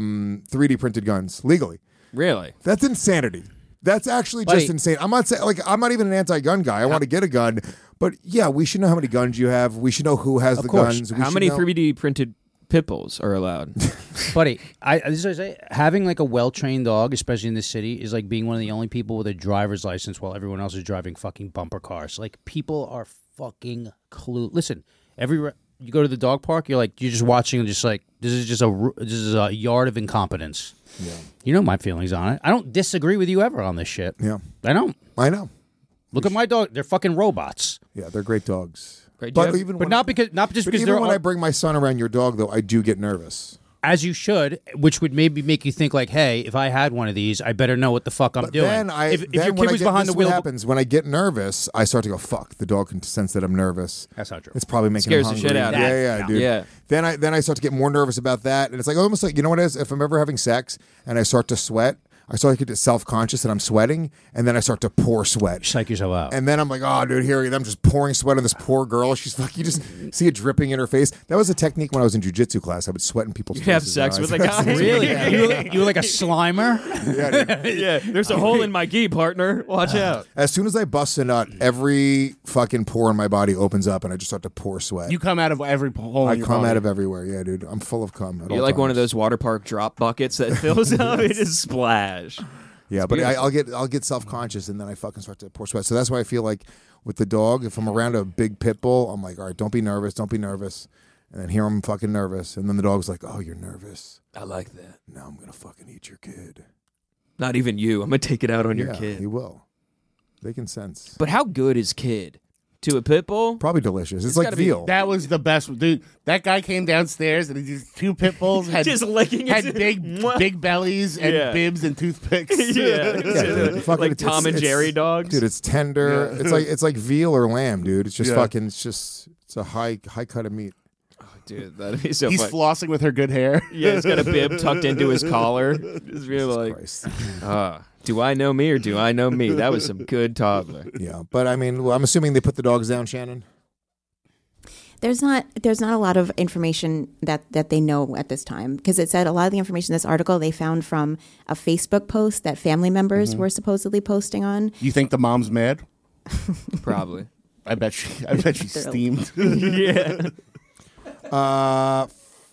3D printed guns legally. Really? That's insanity. That's actually just insane. I'm not saying I'm not even an anti-gun guy. I want to get a gun, but yeah, we should know how many guns you have. We should know who has the guns. We How should many know- 3D printed pit bulls are allowed? Buddy, this is what I say, having like a well-trained dog, especially in this city, is like being one of the only people with a driver's license while everyone else is driving fucking bumper cars. Like, people are fucking clueless. Listen, you go to the dog park, you're just watching and just like, this is a yard of incompetence. Yeah. You know my feelings on it. I don't disagree with you ever on this shit. Yeah. I don't. I know. Look at my dog. They're fucking robots. Yeah, they're great dogs. Right, But Jeff? even But when, not just but because even they're when I bring my son around your dog, though, I do get nervous. as you should, which would maybe make you think like, hey, if I had one of these, I better know what the fuck I'm But doing. then if then your when kid I was get, behind this the wheel, what happens when I get nervous, I start to go, fuck. The dog can sense that I'm nervous. That's not true. It's probably making Scares him the hungry. shit out of Yeah, you. dude. Yeah. Then I start to get more nervous about that, and it's like almost like, you know what it is? If I'm ever having sex and I start to sweat, I start to get self-conscious that I'm sweating, and then I start to pour sweat. Psych yourself out. And then I'm like, oh, dude, here I'm just pouring sweat on this poor girl. She's like, you just see it dripping in her face. That was a technique when I was in jiu-jitsu class. I would sweat in people's You'd have faces. sex and with I a was- guy? Really? You were like a slimer? Yeah, dude. Yeah, there's a hole in my gi, partner. Watch out. As soon as I bust a nut, every fucking pore in my body opens up, and I just start to pour sweat. You come out of every hole. I in your come body. out of everywhere. Yeah, dude. I'm full of cum. You're like one of those water park drop buckets that fills up. It is splash. Yeah, but I'll get self-conscious, and then I fucking start to pour sweat. So that's why I feel like with the dog, if I'm around a big pit bull, I'm like, all right, don't be nervous. And then here I'm fucking nervous. And then the dog's like, oh, you're nervous. I like that. Now I'm going to fucking eat your kid. Not even you. I'm gonna take it out on your Yeah, kid. he will. They can sense. But how good is kid to a pit bull? Probably delicious. It's It's like gotta be- veal. That was the best, dude. That guy came downstairs and these two pit bulls had Just licking had his- big bellies and Yeah. bibs and toothpicks. Yeah, dude, fucking- like it's- Tom and it's- Jerry dogs. Dude, it's tender. Yeah. It's like veal or lamb, dude. It's just Yeah. fucking. It's a high cut of meat. Dude, that'd be so He's funny. flossing with her good hair. Yeah, he's got a bib tucked into his collar. Just really like, Christ. do I know me or do I know me? That was some good toddler. Yeah, but I mean, well, I'm assuming they put the dogs down, Shannon. There's not a lot of information that they know at this time, because it said a lot of the information in this article they found from a Facebook post that family members were supposedly posting on. You think the mom's mad? Probably. I bet she's steamed. Yeah. All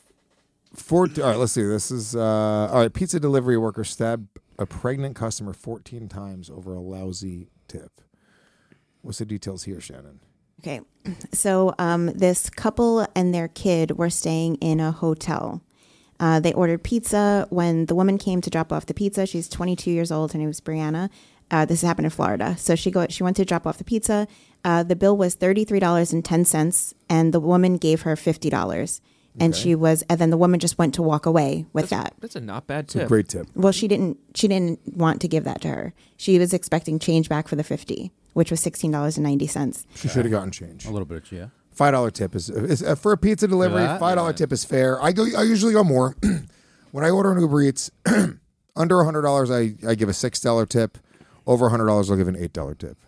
right, let's see. This is all right. Pizza delivery worker stabbed a pregnant customer 14 times over a lousy tip. What's the details here, Shannon? Okay, so this couple and their kid were staying in a hotel. They ordered pizza. When the woman came to drop off the pizza, she's 22 years old. Her name was Brianna. This happened in Florida. So she went to drop off the pizza. The bill was $33.10, and the woman gave her $50. And and then the woman just went to walk away with that. That's a not bad It's a tip. great tip. Well, she didn't want to give that to her. She was expecting change back for the 50, which was $16.90. She should have gotten change. A little bit, yeah. $5 tip is for a pizza delivery. that? $5 tip is fair. I usually go more. When I order an Uber Eats, under $100, I give a $6 tip. Over $100, I'll give an $8 tip.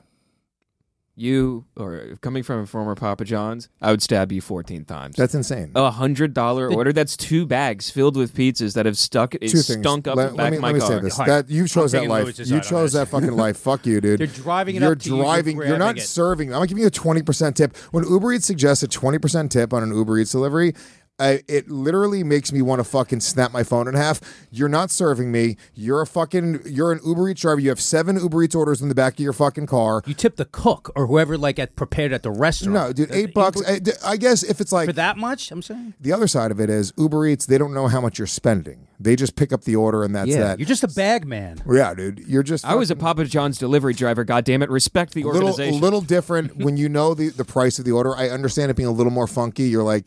You, or coming from a former Papa John's, I would stab you 14 times. That's insane. $100 order. That's 2 bags filled with pizzas that have Two things. stunk up Let the back me, of my let me car. say this. Hi. That you chose I'm that taking life. Louis' You side on chose this. that fucking life. Fuck you, dude. They're driving it You're up to you, you're driving. You're not grabbing it. serving. I'm gonna give you a 20% tip. When Uber Eats suggests a 20% tip on an Uber Eats delivery, it literally makes me want to fucking snap my phone in half. You're not serving me. You're an Uber Eats driver. You have 7 Uber Eats orders in the back of your fucking car. You tip the cook or whoever prepared at the restaurant. No, dude, $8. I guess if it's like For that much, I'm saying? the other side of it is Uber Eats, they don't know how much you're spending. They just pick up the order and that's that. You're just a bag man. Yeah, dude. You're just I was a fucking- Papa John's delivery driver. God damn it! Respect the a organization. little different when you know the price of the order. I understand it being a little more funky. You're like,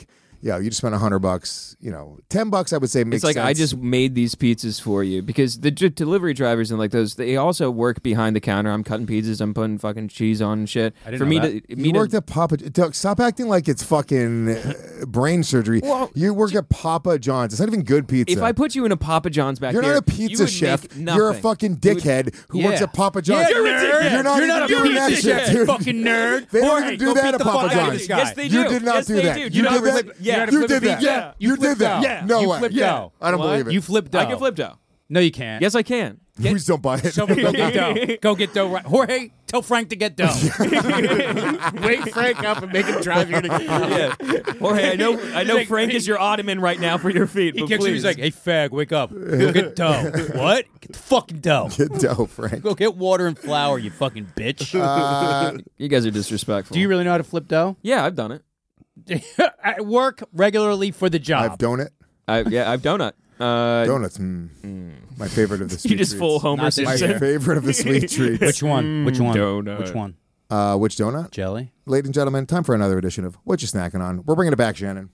Yeah, you just spent $100. You know, $10 I would say makes It's like sense. I just made these pizzas for you because the delivery drivers and like those, they also work behind the counter. I'm cutting pizzas, I'm putting fucking cheese on and shit. I didn't for know me that. to, You worked at Papa. Doug, stop acting like it's fucking brain surgery. Well, you work at Papa John's. It's not even good pizza. if I put you in a Papa John's back You're there, not a you pizza would chef. make nothing. You're a fucking You would- dickhead who works Yeah. at Papa John's. Yeah, you're a dickhead. You're not You're not even a doing that pizza shit, chef, dude. fucking nerd. They don't Jorge, even do go that beat at the Papa fuck out of John's. this guy. Yes, they do. You did not Yes, do they that. do. You You know how did to that. flip- yeah. You did that. Yeah. You did that. Yeah. No You way. flipped dough. I don't What? believe it. You flip dough. I can flip dough. No, you can't. Yes, I can. Please don't buy it. Someone go get dough. Go get dough. Right. Jorge, tell Frank to get dough. Wake Frank up and make him drive here to get Yeah. Jorge, I know Frank is your ottoman right now for your feet. He But kicks you. please. He's like, "Hey, fag, wake up. Go get dough." What? Get the fucking dough. Get dough, Frank. Go get water and flour, you fucking bitch. you guys are disrespectful. Do you really know how to flip dough? Yeah, I've done it. I work regularly for the job. I've done it. I've donut. Donuts. My favorite of the sweet You just treats. full Homer Not this My Simpson. year. favorite of the sweet treats. Which one? Which one? Donut. Which one? Which donut? Jelly? Ladies and gentlemen, time for another edition of What You Snacking On. We're bringing it back, Shannon.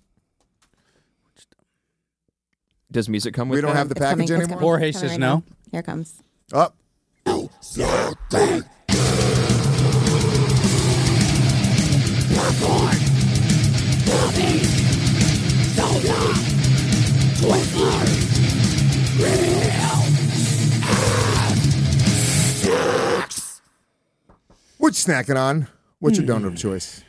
Does music come with We don't that? have the It's coming, package it's anymore? coming. Jorge It's says coming no. right now. Here it comes. Up. What you snacking on? What's your donut of choice?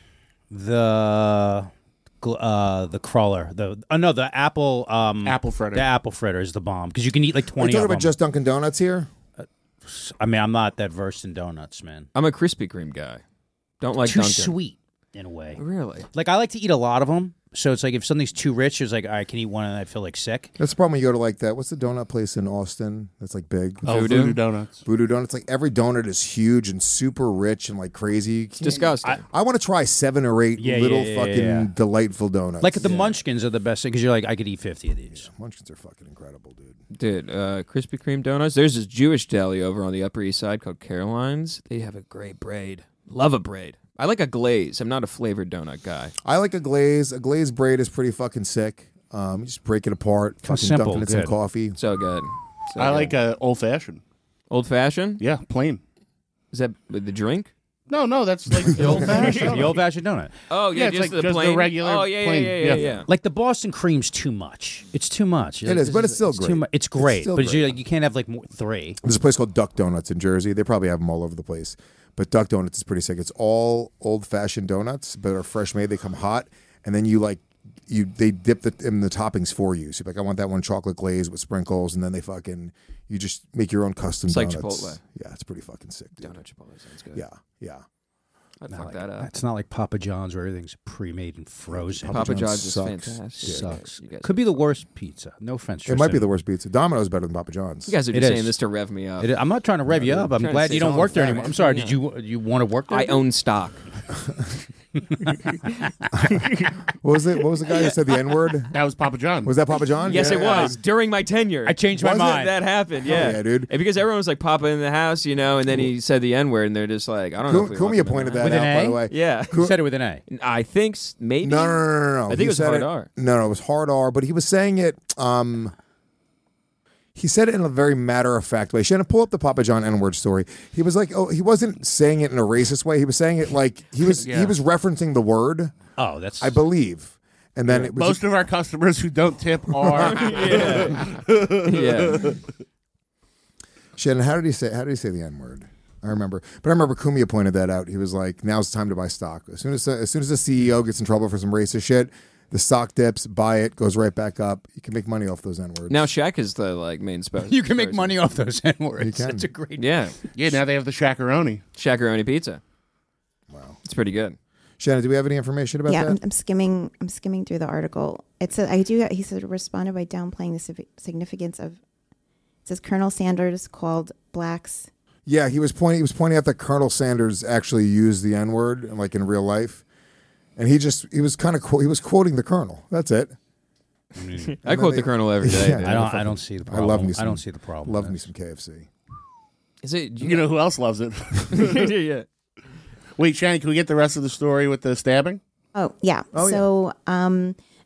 The crawler. The apple apple fritter. The apple fritter is the bomb because you can eat like Are you 20 talking of about them. just Dunkin' Donuts here? I mean, I'm not that versed in donuts, man. I'm a Krispy Kreme guy. Don't like Too Dunkin'. sweet in a way. Really? Like I like to eat a lot of them, so it's like if something's too rich, it's like I can eat one and I feel like sick. That's the problem when you go to like that. What's the donut place in Austin that's like big? Voodoo Donuts. Voodoo Donuts. Like every donut is huge and super rich and like crazy. It's disgusting. I want to try 7 or 8 Yeah, little yeah, fucking yeah. delightful donuts. Like the Munchkins are the best thing because you're like I could eat 50 of these. Munchkins are fucking incredible, dude. Dude, Krispy Kreme donuts. There's this Jewish deli over on the Upper East Side called Caroline's. They have a great braid. Love a braid. I like a glaze. I'm not a flavored donut guy. I like a glaze. A glazed braid is pretty fucking sick. You just break it apart, fucking simple, dunk it in some good. coffee. So good. So I good. like old fashioned. Old fashioned. Yeah, plain. Is that with the drink? No, that's like the old fashioned. The old-fashioned donut. Oh yeah, Yeah, it's just like the just the plain regular Oh yeah, plain. yeah, Yeah. yeah. Like the Boston cream's too much. It's too much. It is, but it's still great. Too it's great, still but great. you're like, you can't have like more, 3. There's a place called Duck Donuts in Jersey. They probably have them all over the place. But Duck Donuts is pretty sick. It's all old-fashioned donuts, but are fresh made. They come hot, and then they dip in the toppings for you. So you're like, I want that one chocolate glaze with sprinkles, and then you just make your own custom It's like donuts. Chipotle. Yeah, it's pretty fucking sick, dude. Donut Chipotle sounds good. Yeah. I'd fuck that up. It's not like Papa John's where everything's pre-made and frozen. Papa John's John's is sucks. fantastic. Sucks. You guys, Could be the worst pizza. No offense. It might be Tristan. the worst pizza. Domino's better than Papa John's. you guys are It just saying is. this to rev me up. I'm not trying to rev you up. I'm trying to glad say you don't something work there fair. anymore. I'm sorry. Yeah. Did you want to work there? I own stock. What was it? What was the guy who said the N-word? That was Papa John. Was that Papa John? Yes, Yeah. it was during my tenure. I changed my Was it? mind. That happened, yeah. yeah, dude. And because everyone was like Papa in the house, and then he said the N word, and they're just like, I don't know. If we want Kumia them in pointed the that With out, an by A? the way. Yeah, You said it with an A. I think maybe. No. I think He it was said hard R. No, it was hard R, but he was saying it. He said it in a very matter-of-fact way. Shannon, pull up the Papa John N-word story. He was like, he wasn't saying it in a racist way. He was saying it like he was referencing the word, Oh, that's. I believe. And then it was Most of our customers who don't tip are. Yeah. Shannon, how did he say the N-word? I remember. But I remember Kumia pointed that out. He was like, now's the time to buy stock. As soon as the CEO gets in trouble for some racist shit, the stock dips, buy it, goes right back up. You can make money off those N-words. Now Shaq is the main special. You can make money off those N-words. You can. That's a great. Yeah, Yeah, now they have the Shakaroni. Shakaroni pizza. Wow. It's pretty good. Shannon, do we have any information about Yeah, that? I'm skimming through the article. It said he said responded by downplaying the significance of. It says Colonel Sanders called blacks. Yeah, he was pointing out that Colonel Sanders actually used the N-word like in real life. And he was quoting the Colonel. That's it. I quote the Colonel every day. Yeah, dude. I don't see the problem. I love me I some- don't see the problem. Love with me that. some KFC. Is it? You know who else loves it? Yeah. Wait, Shannon, can we get the rest of the story with the stabbing? Oh yeah. Oh, So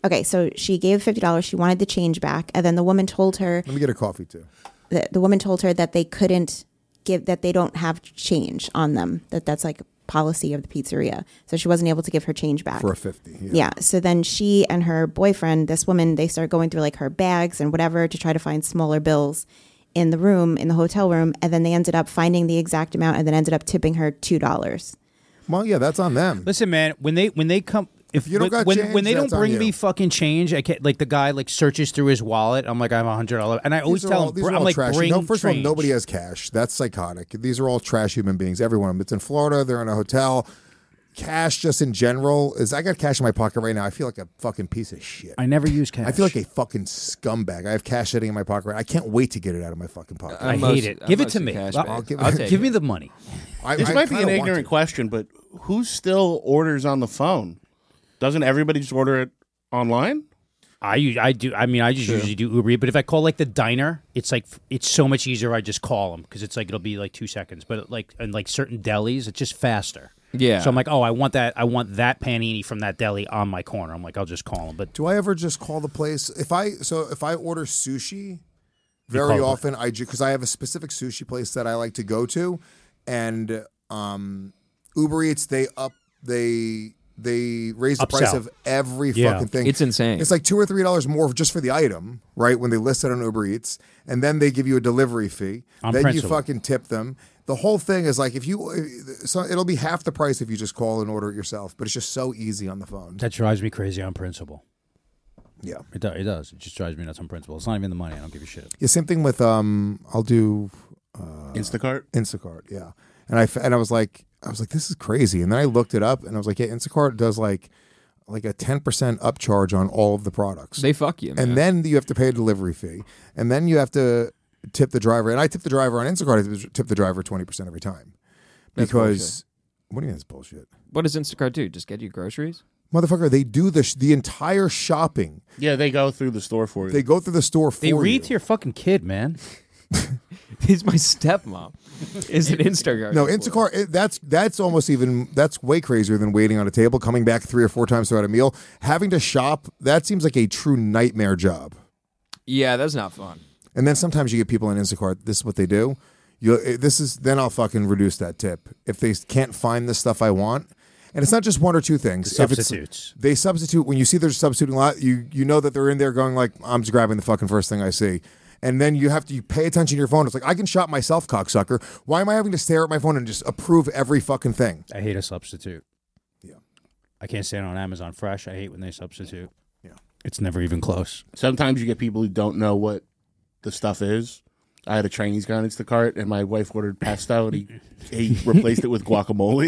Okay, so she gave $50. She wanted the change back, and then the woman told her. Let me get a coffee too. The woman told her that they couldn't give, that they don't have change on them. That's like policy of the pizzeria. So she wasn't able to give her change back For a 50. Yeah. So then she and her boyfriend, this woman, they started going through like her bags and whatever to try to find smaller bills in the room, in the hotel room, and then they ended up finding the exact amount and then ended up tipping her $2. Well, yeah, that's on them. Listen, man, when they come, if you don't got when change, they don't that's on bring you. me fucking change, I can't. Like the guy like searches through his wallet. I'm like, I have $100, and I always These are tell all- him, these are I'm all like, trash. bring No, first of all, change. nobody has cash. That's psychotic. These are all trash human beings. Every one of them. It's in Florida. They're in a hotel. Cash, just in general, is I got cash in my pocket right now. I feel like a fucking piece of shit. I never use cash. I feel like a fucking scumbag. I have cash sitting in my pocket. I can't wait to get it out of my fucking pocket. I hate it. Give it to me. Give me the money. This might be an kinda want ignorant question, but who still orders on the phone? Doesn't everybody just order it online? I do. I mean, I just usually do Uber Eats, but if I call like the diner, it's like it's so much easier. I just call them because it's like it'll be like 2 seconds. But like in like certain delis, it's just faster. Yeah. So I'm like, oh, I want that that panini from that deli on my corner. I'm like, I'll just call them. But Do I ever just call the place if I order sushi? Very call it. often I because I have a specific sushi place that I like to go to, and Uber Eats they raise the price Upsell. of every Yeah. fucking thing. It's insane. It's like $2 or $3 more just for the item, right? When they list it on Uber Eats, and then they give you a delivery fee. On then principle. you fucking tip them. The whole thing is like so it'll be half the price if you just call and order it yourself. But it's just so easy on the phone. that drives me crazy on principle. Yeah. It does. It just drives me nuts on principle. It's not even the money. I don't give a shit. Yeah. Same thing with I'll do Instacart? Instacart, yeah. And I was like, this is crazy. And then I looked it up, and I was like, yeah, Instacart does like a 10% upcharge on all of the products. They fuck you, man. And then you have to pay a delivery fee, and then you have to tip the driver. And I tip the driver on Instacart. I tip the driver 20% every time That's because what do you mean that's bullshit, What does Instacart do? Just get you groceries? motherfucker? They do the entire shopping. Yeah, they go through the store for you. They go through the store for They read you. to your fucking kid, man. He's my stepmom. Is it Instacart? No, Instacart. That's almost even that's way crazier than waiting on a table, coming back 3 or 4 times throughout a meal, having to shop. That seems like a true nightmare job. Yeah, that's not fun. And then sometimes you get people in Instacart. This is what they do. Then I'll fucking reduce that tip if they can't find the stuff I want. And it's not just 1 or 2 things. If it's- Substitutes. they substitute when you see there's substituting a lot. You know that they're in there going like, I'm just grabbing the fucking first thing I see. And then you pay attention to your phone. It's like, I can shop myself, cocksucker. Why am I having to stare at my phone and just approve every fucking thing? I hate a substitute. Yeah. I can't stand on Amazon Fresh. I hate when they substitute. Yeah. It's never even close. Sometimes you get people who don't know what the stuff is. I had a Chinese guy on Instacart, and my wife ordered pesto, and he replaced it with guacamole.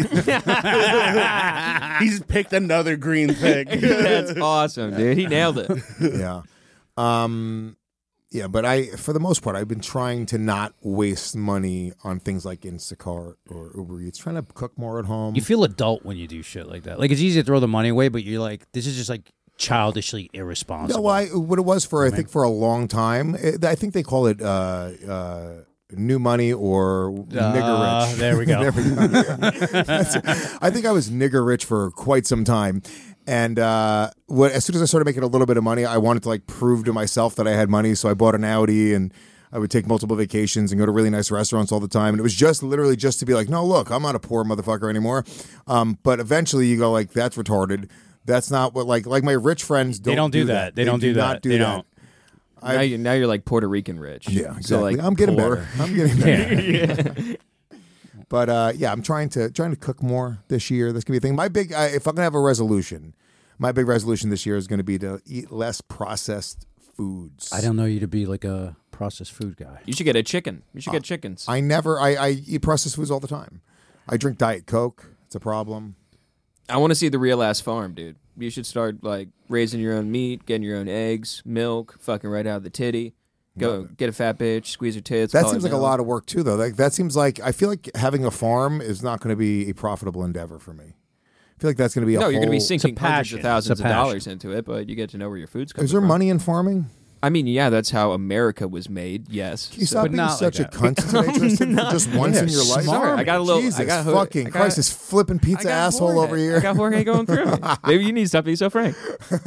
He's picked another green thing. That's awesome, dude. He nailed it. Yeah. Yeah, but for the most part, I've been trying to not waste money on things like Instacart or Uber Eats, trying to cook more at home. You feel adult when you do shit like that. Like it's easy to throw the money away, but you're like, this is just like childishly irresponsible. No, what it was for, I think for a long time, I think they call it new money or nigger rich. There we go. There we go. I think I was nigger rich for quite some time. And as soon as I started making a little bit of money, I wanted to like prove to myself that I had money. So I bought an Audi, and I would take multiple vacations and go to really nice restaurants all the time. And it was just literally just to be like, no, look, I'm not a poor motherfucker anymore. But eventually you go like, that's retarded. That's not what like my rich friends don't. They don't do that. They don't do that. Not do They that. don't. Now you're like Puerto Rican rich. Yeah, exactly. So like I'm getting poor. better. I'm getting better. But I'm trying to cook more this year. That's gonna be a thing. My big, if I'm gonna have a resolution, my big resolution this year is gonna be to eat less processed foods. I don't know you to be like a processed food guy. You should get a chicken. You should get chickens. I eat processed foods all the time. I drink Diet Coke. It's a problem. I want to see the real ass farm, dude. You should start like raising your own meat, getting your own eggs, milk, fucking right out of the titty. Go get a fat bitch, squeeze her tits. That call seems it like a milk. lot of work too, though. Like that seems like I feel like having a farm is not going to be a profitable endeavor for me. I feel like that's going to be a No, you're going to be whole- sinking hundreds passion. of thousands It's of a dollars into it, but you get to know where your food's coming Is there from. money in farming? I mean, yeah, that's how America was made. Yes. Can you So- stop but being not such like a cunt today, Tristan? For just once in your life. Sorry, I got a little. Jesus I got fucking Christ, this flipping pizza asshole over I here. got Jorge going through me. Maybe you need to stop being so frank.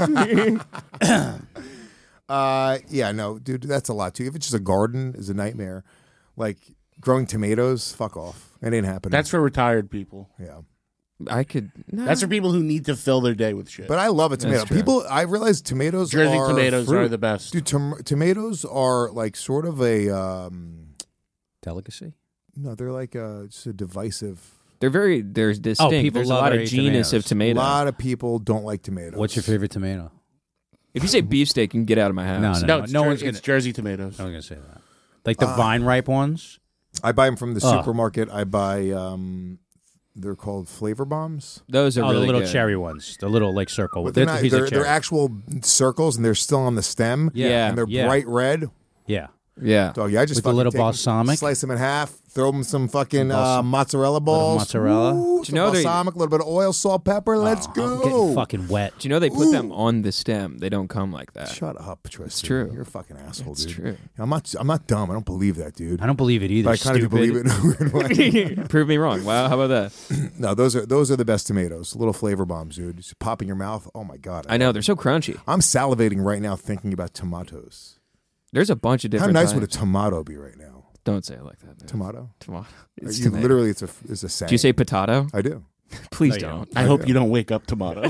Yeah, no, dude, that's a lot too. If it's just a garden, is a nightmare. Like growing tomatoes, fuck off. It ain't happening. That's for retired people. yeah. I could. No. That's for people who need to fill their day with shit. But I love a tomato. That's true. People, I realize tomatoes Jersey are tomatoes fruit. are the best. Dude, tomatoes are like sort of a Delicacy. no, they're like just a divisive. They're very. There's distinct. people There's a love lot to of eat genus of A tomato. lot of people don't like tomatoes. What's your favorite tomato? If you say beefsteak, you can get out of my house. No, it's no one's it's gonna. Jersey tomatoes. No one's gonna say that. Like the vine ripe ones. I buy them from the Oh. supermarket. I buy they're called flavor bombs. Those are Oh, really the little good. cherry ones. The little like circle. But they're not, These are they're cherry. actual circles and they're still on the stem. Yeah. And they're yeah. bright red. Yeah. Yeah. Dog, yeah, I just With the fucking little take 'em, balsamic? slice them in half, throw them some fucking Balsam- mozzarella balls. mozzarella. Ooh, Do some you know they- balsamic, a little bit of oil, salt, pepper. Let's I'm go. getting fucking wet. Do you know they put them on the stem? They don't come like that. Shut up, Tristan. It's true. You're a fucking asshole, It's dude. true. I'm not dumb. I don't believe that, dude. I don't believe it either. But I kind of do believe it in a weird way. Prove me wrong. Wow, how about that? No, those are the best tomatoes. Little flavor bombs, dude. Just pop in your mouth. Oh my god. I know they're so crunchy. I'm salivating right now thinking about tomatoes. There's a bunch of How different. nice would a types. tomato be right now? Don't say it like that. Man. Tomato? Tomato. You It's tomato. literally, it's a saying. Do you say potato? I do. Please No, you don't. I hope you don't wake up tomato.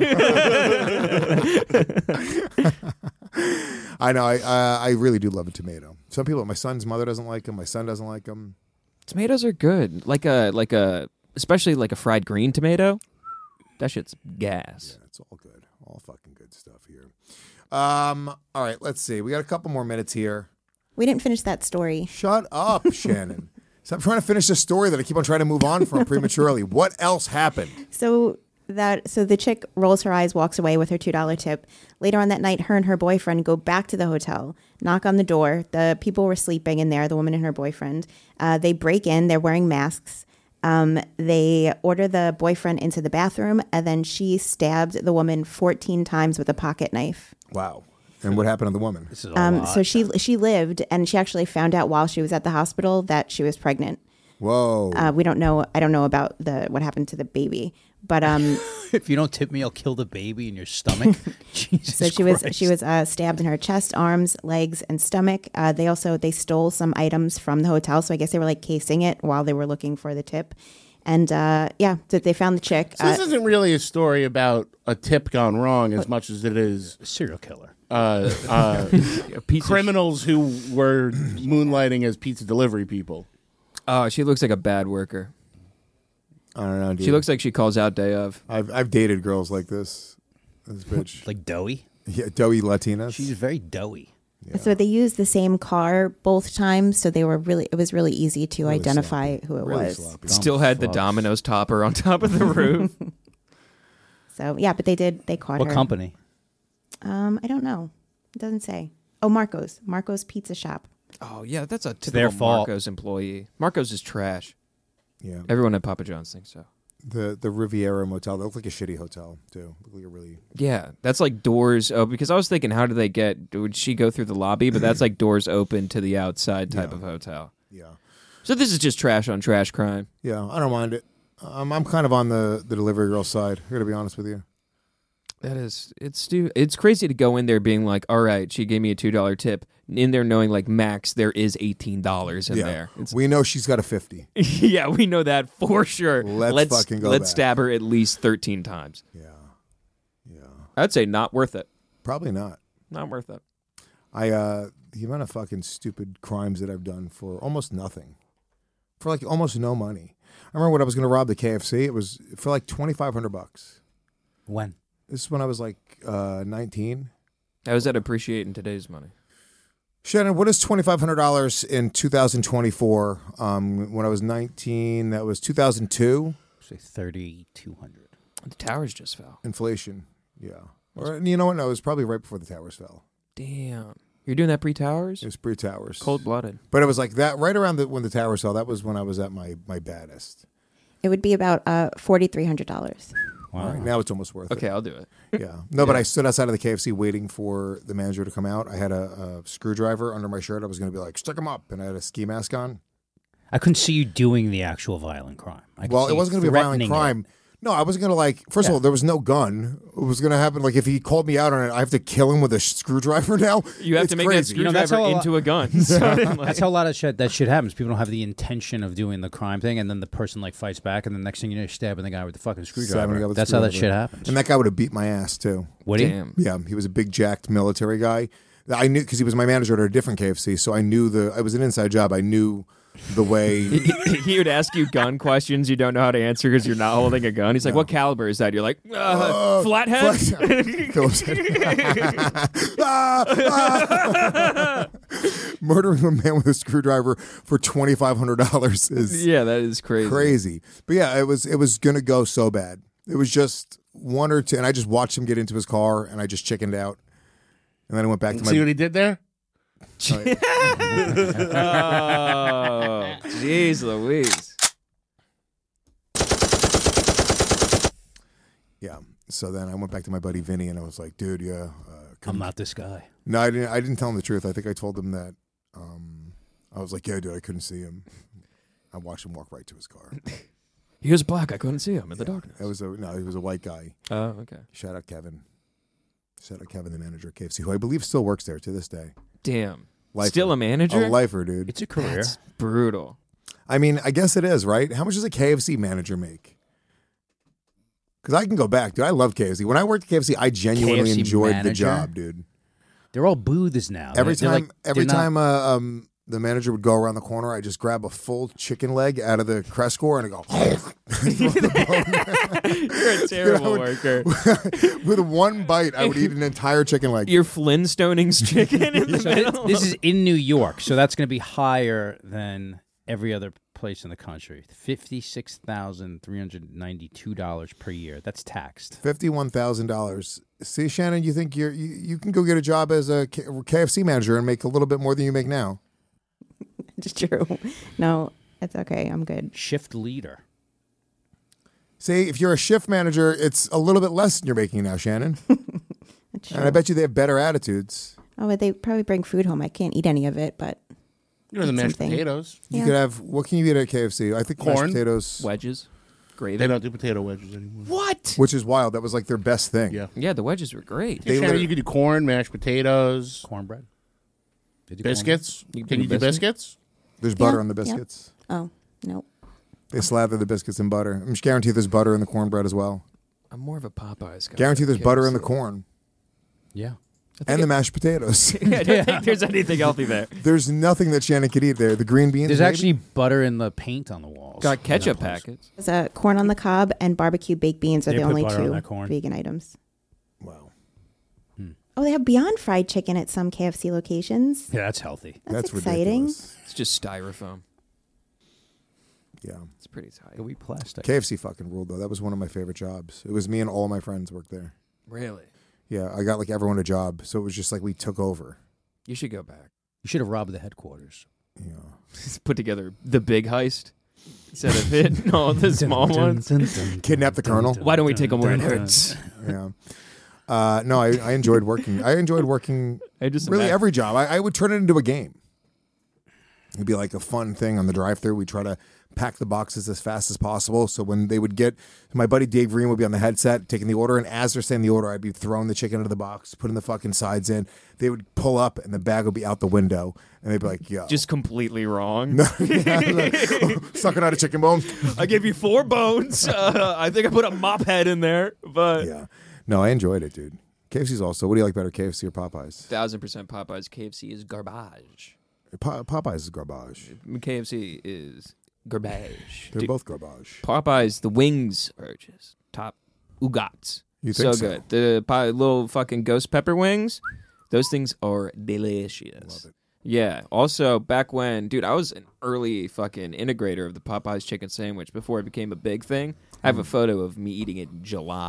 I know. I really do love a tomato. Some people, my son's mother doesn't like them. My son doesn't like them. Tomatoes are good. Like a especially like a fried green tomato. That shit's gas. Yeah, it's all good. All fucking good stuff here. All right, let's see. We got a couple more minutes here. We didn't finish that story. Shut up, Shannon. Stop trying to finish the story that I keep on trying to move on from prematurely. What else happened? So the chick rolls her eyes, walks away with her $2 tip. Later on that night, her and her boyfriend go back to the hotel, knock on the door. The people were sleeping in there, the woman and her boyfriend. They break in. They're wearing masks. They order the boyfriend into the bathroom, and then she stabbed the woman 14 times with a pocket knife. Wow. And what happened to the woman? This is a lot. So she lived, and she actually found out while she was at the hospital that she was pregnant. Whoa. We don't know. I don't know about what happened to the baby, but If you don't tip me, I'll kill the baby in your stomach. Jesus so she was stabbed in her chest, arms, legs, and stomach. They stole some items from the hotel, so I guess they were like casing it while they were looking for the tip. And so they found the chick. So this isn't really a story about a tip gone wrong as much as it is serial killer. A piece criminals who were moonlighting as pizza delivery people. Oh, she looks like a bad worker. I don't know, dude. She looks like she calls out day of. I've dated girls like this. This bitch. Like doughy. Yeah, doughy Latinas. She's very doughy. So they used the same car both times, so it was really easy to identify who it Really was. sloppy. Still had the Domino's topper on top of the roof. So yeah, but they caught What her. company? I don't know. It doesn't say. Oh, Marco's Pizza Shop. Oh yeah, that's a their typical fault. Marcos employee. Marcos is trash. Yeah. Everyone at Papa John's thinks so. The Riviera Motel. That looked like a shitty hotel, too. Looked like a really... Yeah, that's like doors. Oh, because I was thinking, how do they get? Would she go through the lobby? But that's like doors open to the outside type of hotel. Yeah. So this is just trash on trash crime. Yeah, I don't mind it. I'm kind of on the delivery girl side. I gotta be honest with you. That is, it's crazy to go in there being like, all right, she gave me a $2 tip. In there knowing like max, there is $18 in there. It's, We know she's got a 50. yeah, we know that for sure. Let's fucking go Let's back. stab her at least 13 times. Yeah. Yeah. I'd say not worth it. Probably not. Not worth it. The amount of fucking stupid crimes that I've done for almost nothing. For like almost no money. I remember when I was going to rob the KFC, it was for like $2,500. When? This is when I was like 19. How does that appreciate in today's money? Shannon, what is $2,500 in 2024? When I was 19, that was 2002. Say 3,200. The towers just fell. Inflation. Yeah. Or you know what? No, it was probably right before the towers fell. Damn. You're doing that pre-towers? It was pre-towers. Cold-blooded. But it was like that right around when the towers fell. That was when I was at my baddest. It would be about $4,300. All right, now it's almost worth Okay, it. I'll do it. Yeah. No, but I stood outside of the KFC waiting for the manager to come out. I had a screwdriver under my shirt. I was going to be like, stick him up. And I had a ski mask on. I couldn't see you doing the actual violent crime. Well, it wasn't going to be a violent crime. No, I wasn't going to like, first of all, there was no gun. It was going to happen. Like if he called me out on it, I have to kill him with a screwdriver now. You have It's to make crazy. that screwdriver into a gun. So, That's how a lot of that shit happens. People don't have the intention of doing the crime thing, and then the person like fights back, and the next thing you know, you're stabbing the guy with the fucking Stabbing the screwdriver. guy with That's the how that screwdriver. shit happens. And that guy would have beat my ass too. Would he? Damn. Yeah, he was a big jacked military guy. I knew because he was my manager at a different KFC, so I knew it was an inside job. I knew the way. He would ask you gun questions you don't know how to answer because you're not holding a gun. He's like, "What caliber is that?" You're like, "Flathead." Phillips head. Murdering a man with a screwdriver for $2,500 is Yeah, that is crazy. crazy. But yeah, it was gonna go so bad. It was just one or two, and I just watched him get into his car, and I just chickened out. And then I went back to my. See what he did there? Oh, jeez, Louise. Yeah. So then I went back to my buddy Vinny, and I was like, "Dude, yeah, I'm not this guy. No, I didn't. I didn't tell him the truth. I think I told him that. I was like, "Yeah, dude, I couldn't see him. I watched him walk right to his car. He was black. I couldn't see him in the darkness. He was a white guy. Oh, okay. Shout out Kevin. Shout out Kevin, the manager at KFC, who I believe still works there to this day. Damn. Lifer. Still a manager? A lifer, dude. It's a career. That's brutal. I mean, I guess it is, right? How much does a KFC manager make? Because I can go back, dude. I love KFC. When I worked at KFC, I genuinely KFC enjoyed the manager? job, dude. They're all booths now. Every They're time, like- every they're not- time, the manager would go around the corner, I just grab a full chicken leg out of the Crescore and I go. You're a terrible worker. With one bite, I would eat an entire chicken leg. You're Flintstoning's chicken in the So middle. this is in New York, so that's going to be higher than every other place in the country. $56,392 per year. That's taxed. $51,000. See, Shannon, you think you can go get a job as a KFC manager and make a little bit more than you make now? It's true. No, it's okay. I'm good. Shift leader. See, if you're a shift manager, it's a little bit less than you're making now, Shannon. It's true. And I bet you they have better attitudes. Oh, but they probably bring food home. I can't eat any of it, but You know the mashed something. potatoes. You Yeah. could have, what can you eat at KFC? I think Corn. mashed potatoes, Wedges. Gravy. They don't do potato wedges anymore. What? which is wild. That was like their best thing. Yeah. Yeah, the wedges were great. They Shannon, literally- you could do corn, mashed potatoes, Cornbread. They do biscuits. You Can you do biscuits? biscuits? There's butter Yeah, on the yeah. biscuits. oh no. They slather the biscuits in butter. I'm just guarantee there's butter in the cornbread as well. I'm more of a Popeyes guy. Guarantee than there's butter in the KFC. corn Yeah. and the mashed potatoes. Yeah, I don't think there's anything healthy there. There's nothing that Shannon could eat there. The green beans. There's maybe? actually butter in the paint on the walls. Got ketchup in that place. packets. There's a corn on the cob and barbecue baked beans are They the put only butter on two that corn. vegan items. Wow. Oh, they have Beyond Fried Chicken at some KFC locations. Yeah, that's healthy. That's exciting. ridiculous. It's just styrofoam. Yeah. It's pretty tight. Go eat plastic. KFC fucking ruled though. That was one of my favorite jobs. It was me and all my friends worked there. Really? Yeah, I got like everyone a job, so it was just like we took over. You should go back. You should have robbed the headquarters. Yeah. Just put together the big heist instead of hitting all the small ones. Kidnap the colonel. Why don't we take them where it hurts? Yeah. No, I enjoyed working. I enjoyed working I just really imagine- every job. I would turn it into a game. It'd be like a fun thing on the drive-thru. We try to pack the boxes as fast as possible. So when they would get, my buddy Dave Green would be on the headset taking the order, and as they're saying the order, I'd be throwing the chicken into the box, putting the fucking sides in. They would pull up, and the bag would be out the window, and they'd be like, "Yo, Just completely wrong. sucking out a chicken bone." I gave you 4 bones. I think I put a mop head in there, but Yeah, no, I enjoyed it, dude. KFC's also. What do you like better, KFC or Popeyes? 1000% Popeyes. KFC is garbage. Popeyes is garbage. KFC is garbage. They're Dude, both garbage. Popeyes, the wings are just top ugats. You think so? good. The little fucking ghost pepper wings, those things are delicious. Love it. Yeah. Also, back when, dude, I was an early fucking integrator of the Popeyes chicken sandwich before it became a big thing. I have a photo of me eating it in July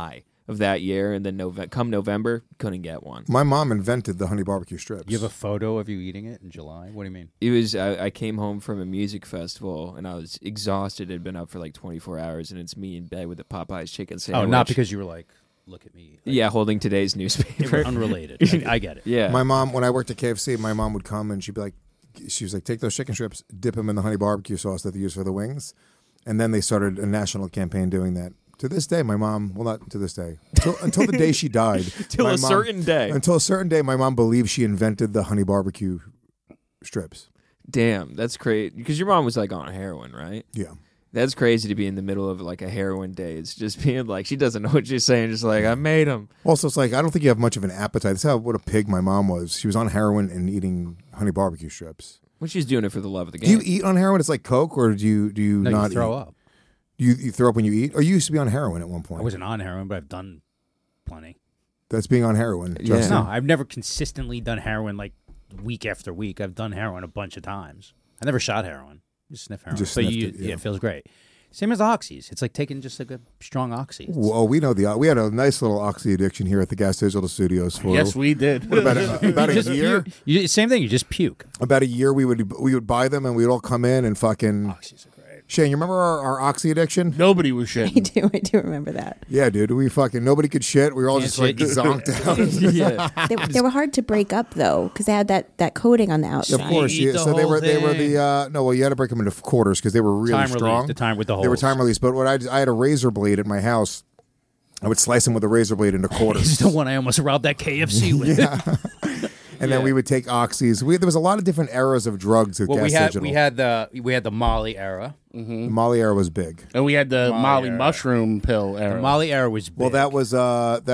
of that year, and then come November, couldn't get one. My mom invented the honey barbecue strips. You have a photo of you eating it in July? What do you mean? It was I came home from a music festival and I was exhausted. It had been up for like 24 hours, and it's me in bed with a Popeyes chicken sandwich. Oh, not because you were like, look at me. Like, yeah, holding today's newspaper. Unrelated. I get it. Yeah. My mom, when I worked at KFC, my mom would come and she was like, take those chicken strips, dip them in the honey barbecue sauce that they use for the wings. And then they started a national campaign doing that. To this day, my mom, well, not to this day, until the day she died. Till a certain day. Until a certain day, my mom believed she invented the honey barbecue strips. Damn, that's crazy. Because your mom was like on heroin, right? Yeah. That's crazy to be in the middle of like a heroin day. It's just being like, she doesn't know what she's saying. Just like, I made them. Also, it's like, I don't think you have much of an appetite. That's what a pig my mom was. She was on heroin and eating honey barbecue strips. Well, she's doing it for the love of the Do game. you eat on heroin? It's like Coke, or do you No, not you throw eat? up. You throw up when you eat? Or you used to be on heroin at one point. I wasn't on heroin, but I've done plenty. That's being on heroin. Yeah. Justin. No, I've never consistently done heroin like week after week. I've done heroin a bunch of times. I never shot heroin. You sniff heroin. Just but sniffed you, it, yeah. it feels great. Same as oxys. It's like taking just like a strong oxy. Well, we know we had a nice little oxy addiction here at the Gas Digital Studios for Yes, we did. what, about a Just year. puke. Same thing. You just puke. About a year, we would buy them and we'd all come in and fucking. Oxys are great. Shane, you remember our oxy addiction? Nobody was shitting. I do remember that. Yeah, dude. We fucking nobody could shit. We were all Can't just like shit. zonked out. yeah. They were hard to break up though, because they had that coating on the outside. Of course, eat yeah. the So they were whole the no. Well, you had to break them into quarters because they were really Time strong. release. The time with the holes. They were time release. But what I had a razor blade at my house. I would slice them with a razor blade into This quarters. is the one I almost robbed that KFC with. And then we would take oxys. There was a lot of different eras of drugs at Well, Gas we Digital. had the Molly era. The Molly era was big. And we had the Molly era. mushroom pill era. The Molly era was big. Well, that was the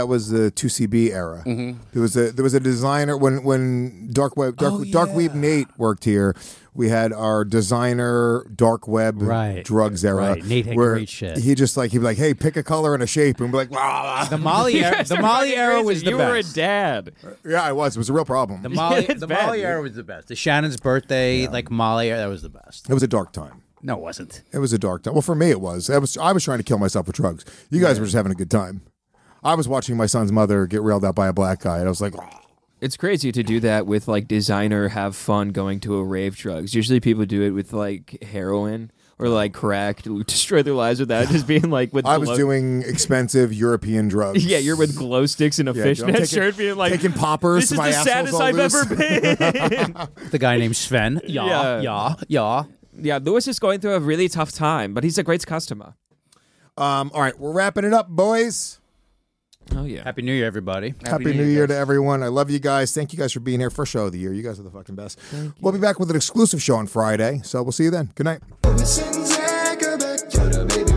2CB era. There was a designer when Dark Web Nate worked here. We had our designer dark web drugs era. Right. Nate had where great shit. He'd be like, hey, pick a color and a shape, and be like, "Wah." The Molly era. The Molly era was the you best. were a dad. Yeah, I was. It was a real problem. The Molly, it's the bad, Molly dude. era was the best. The Shannon's birthday, like Molly era, that was the best. It was a dark time. No, it wasn't. It was a dark time. Well, for me, it was. I was trying to kill myself with drugs. You guys were just having a good time. I was watching my son's mother get railed out by a black guy, and I was like, "Oh." It's crazy to do that with like designer have fun going to a rave drugs. Usually people do it with like heroin or like crack to destroy their lives with that. Just being like with I was doing expensive European drugs. Yeah, you're with glow sticks and a Yeah, fishnet I'm shirt being like taking poppers. this is my the saddest asshole's all I've loose. ever been. The guy named Sven. Yeah. Yeah, Lewis is going through a really tough time, but he's a great customer. All right, we're wrapping it up, boys. Oh yeah. Happy New Year, everybody. Happy New Year to everyone. I love you guys. Thank you guys for being here. First show of the year. You guys are the fucking best. We'll be back with an exclusive show on Friday, so we'll see you then. Good night. Since I go back to the baby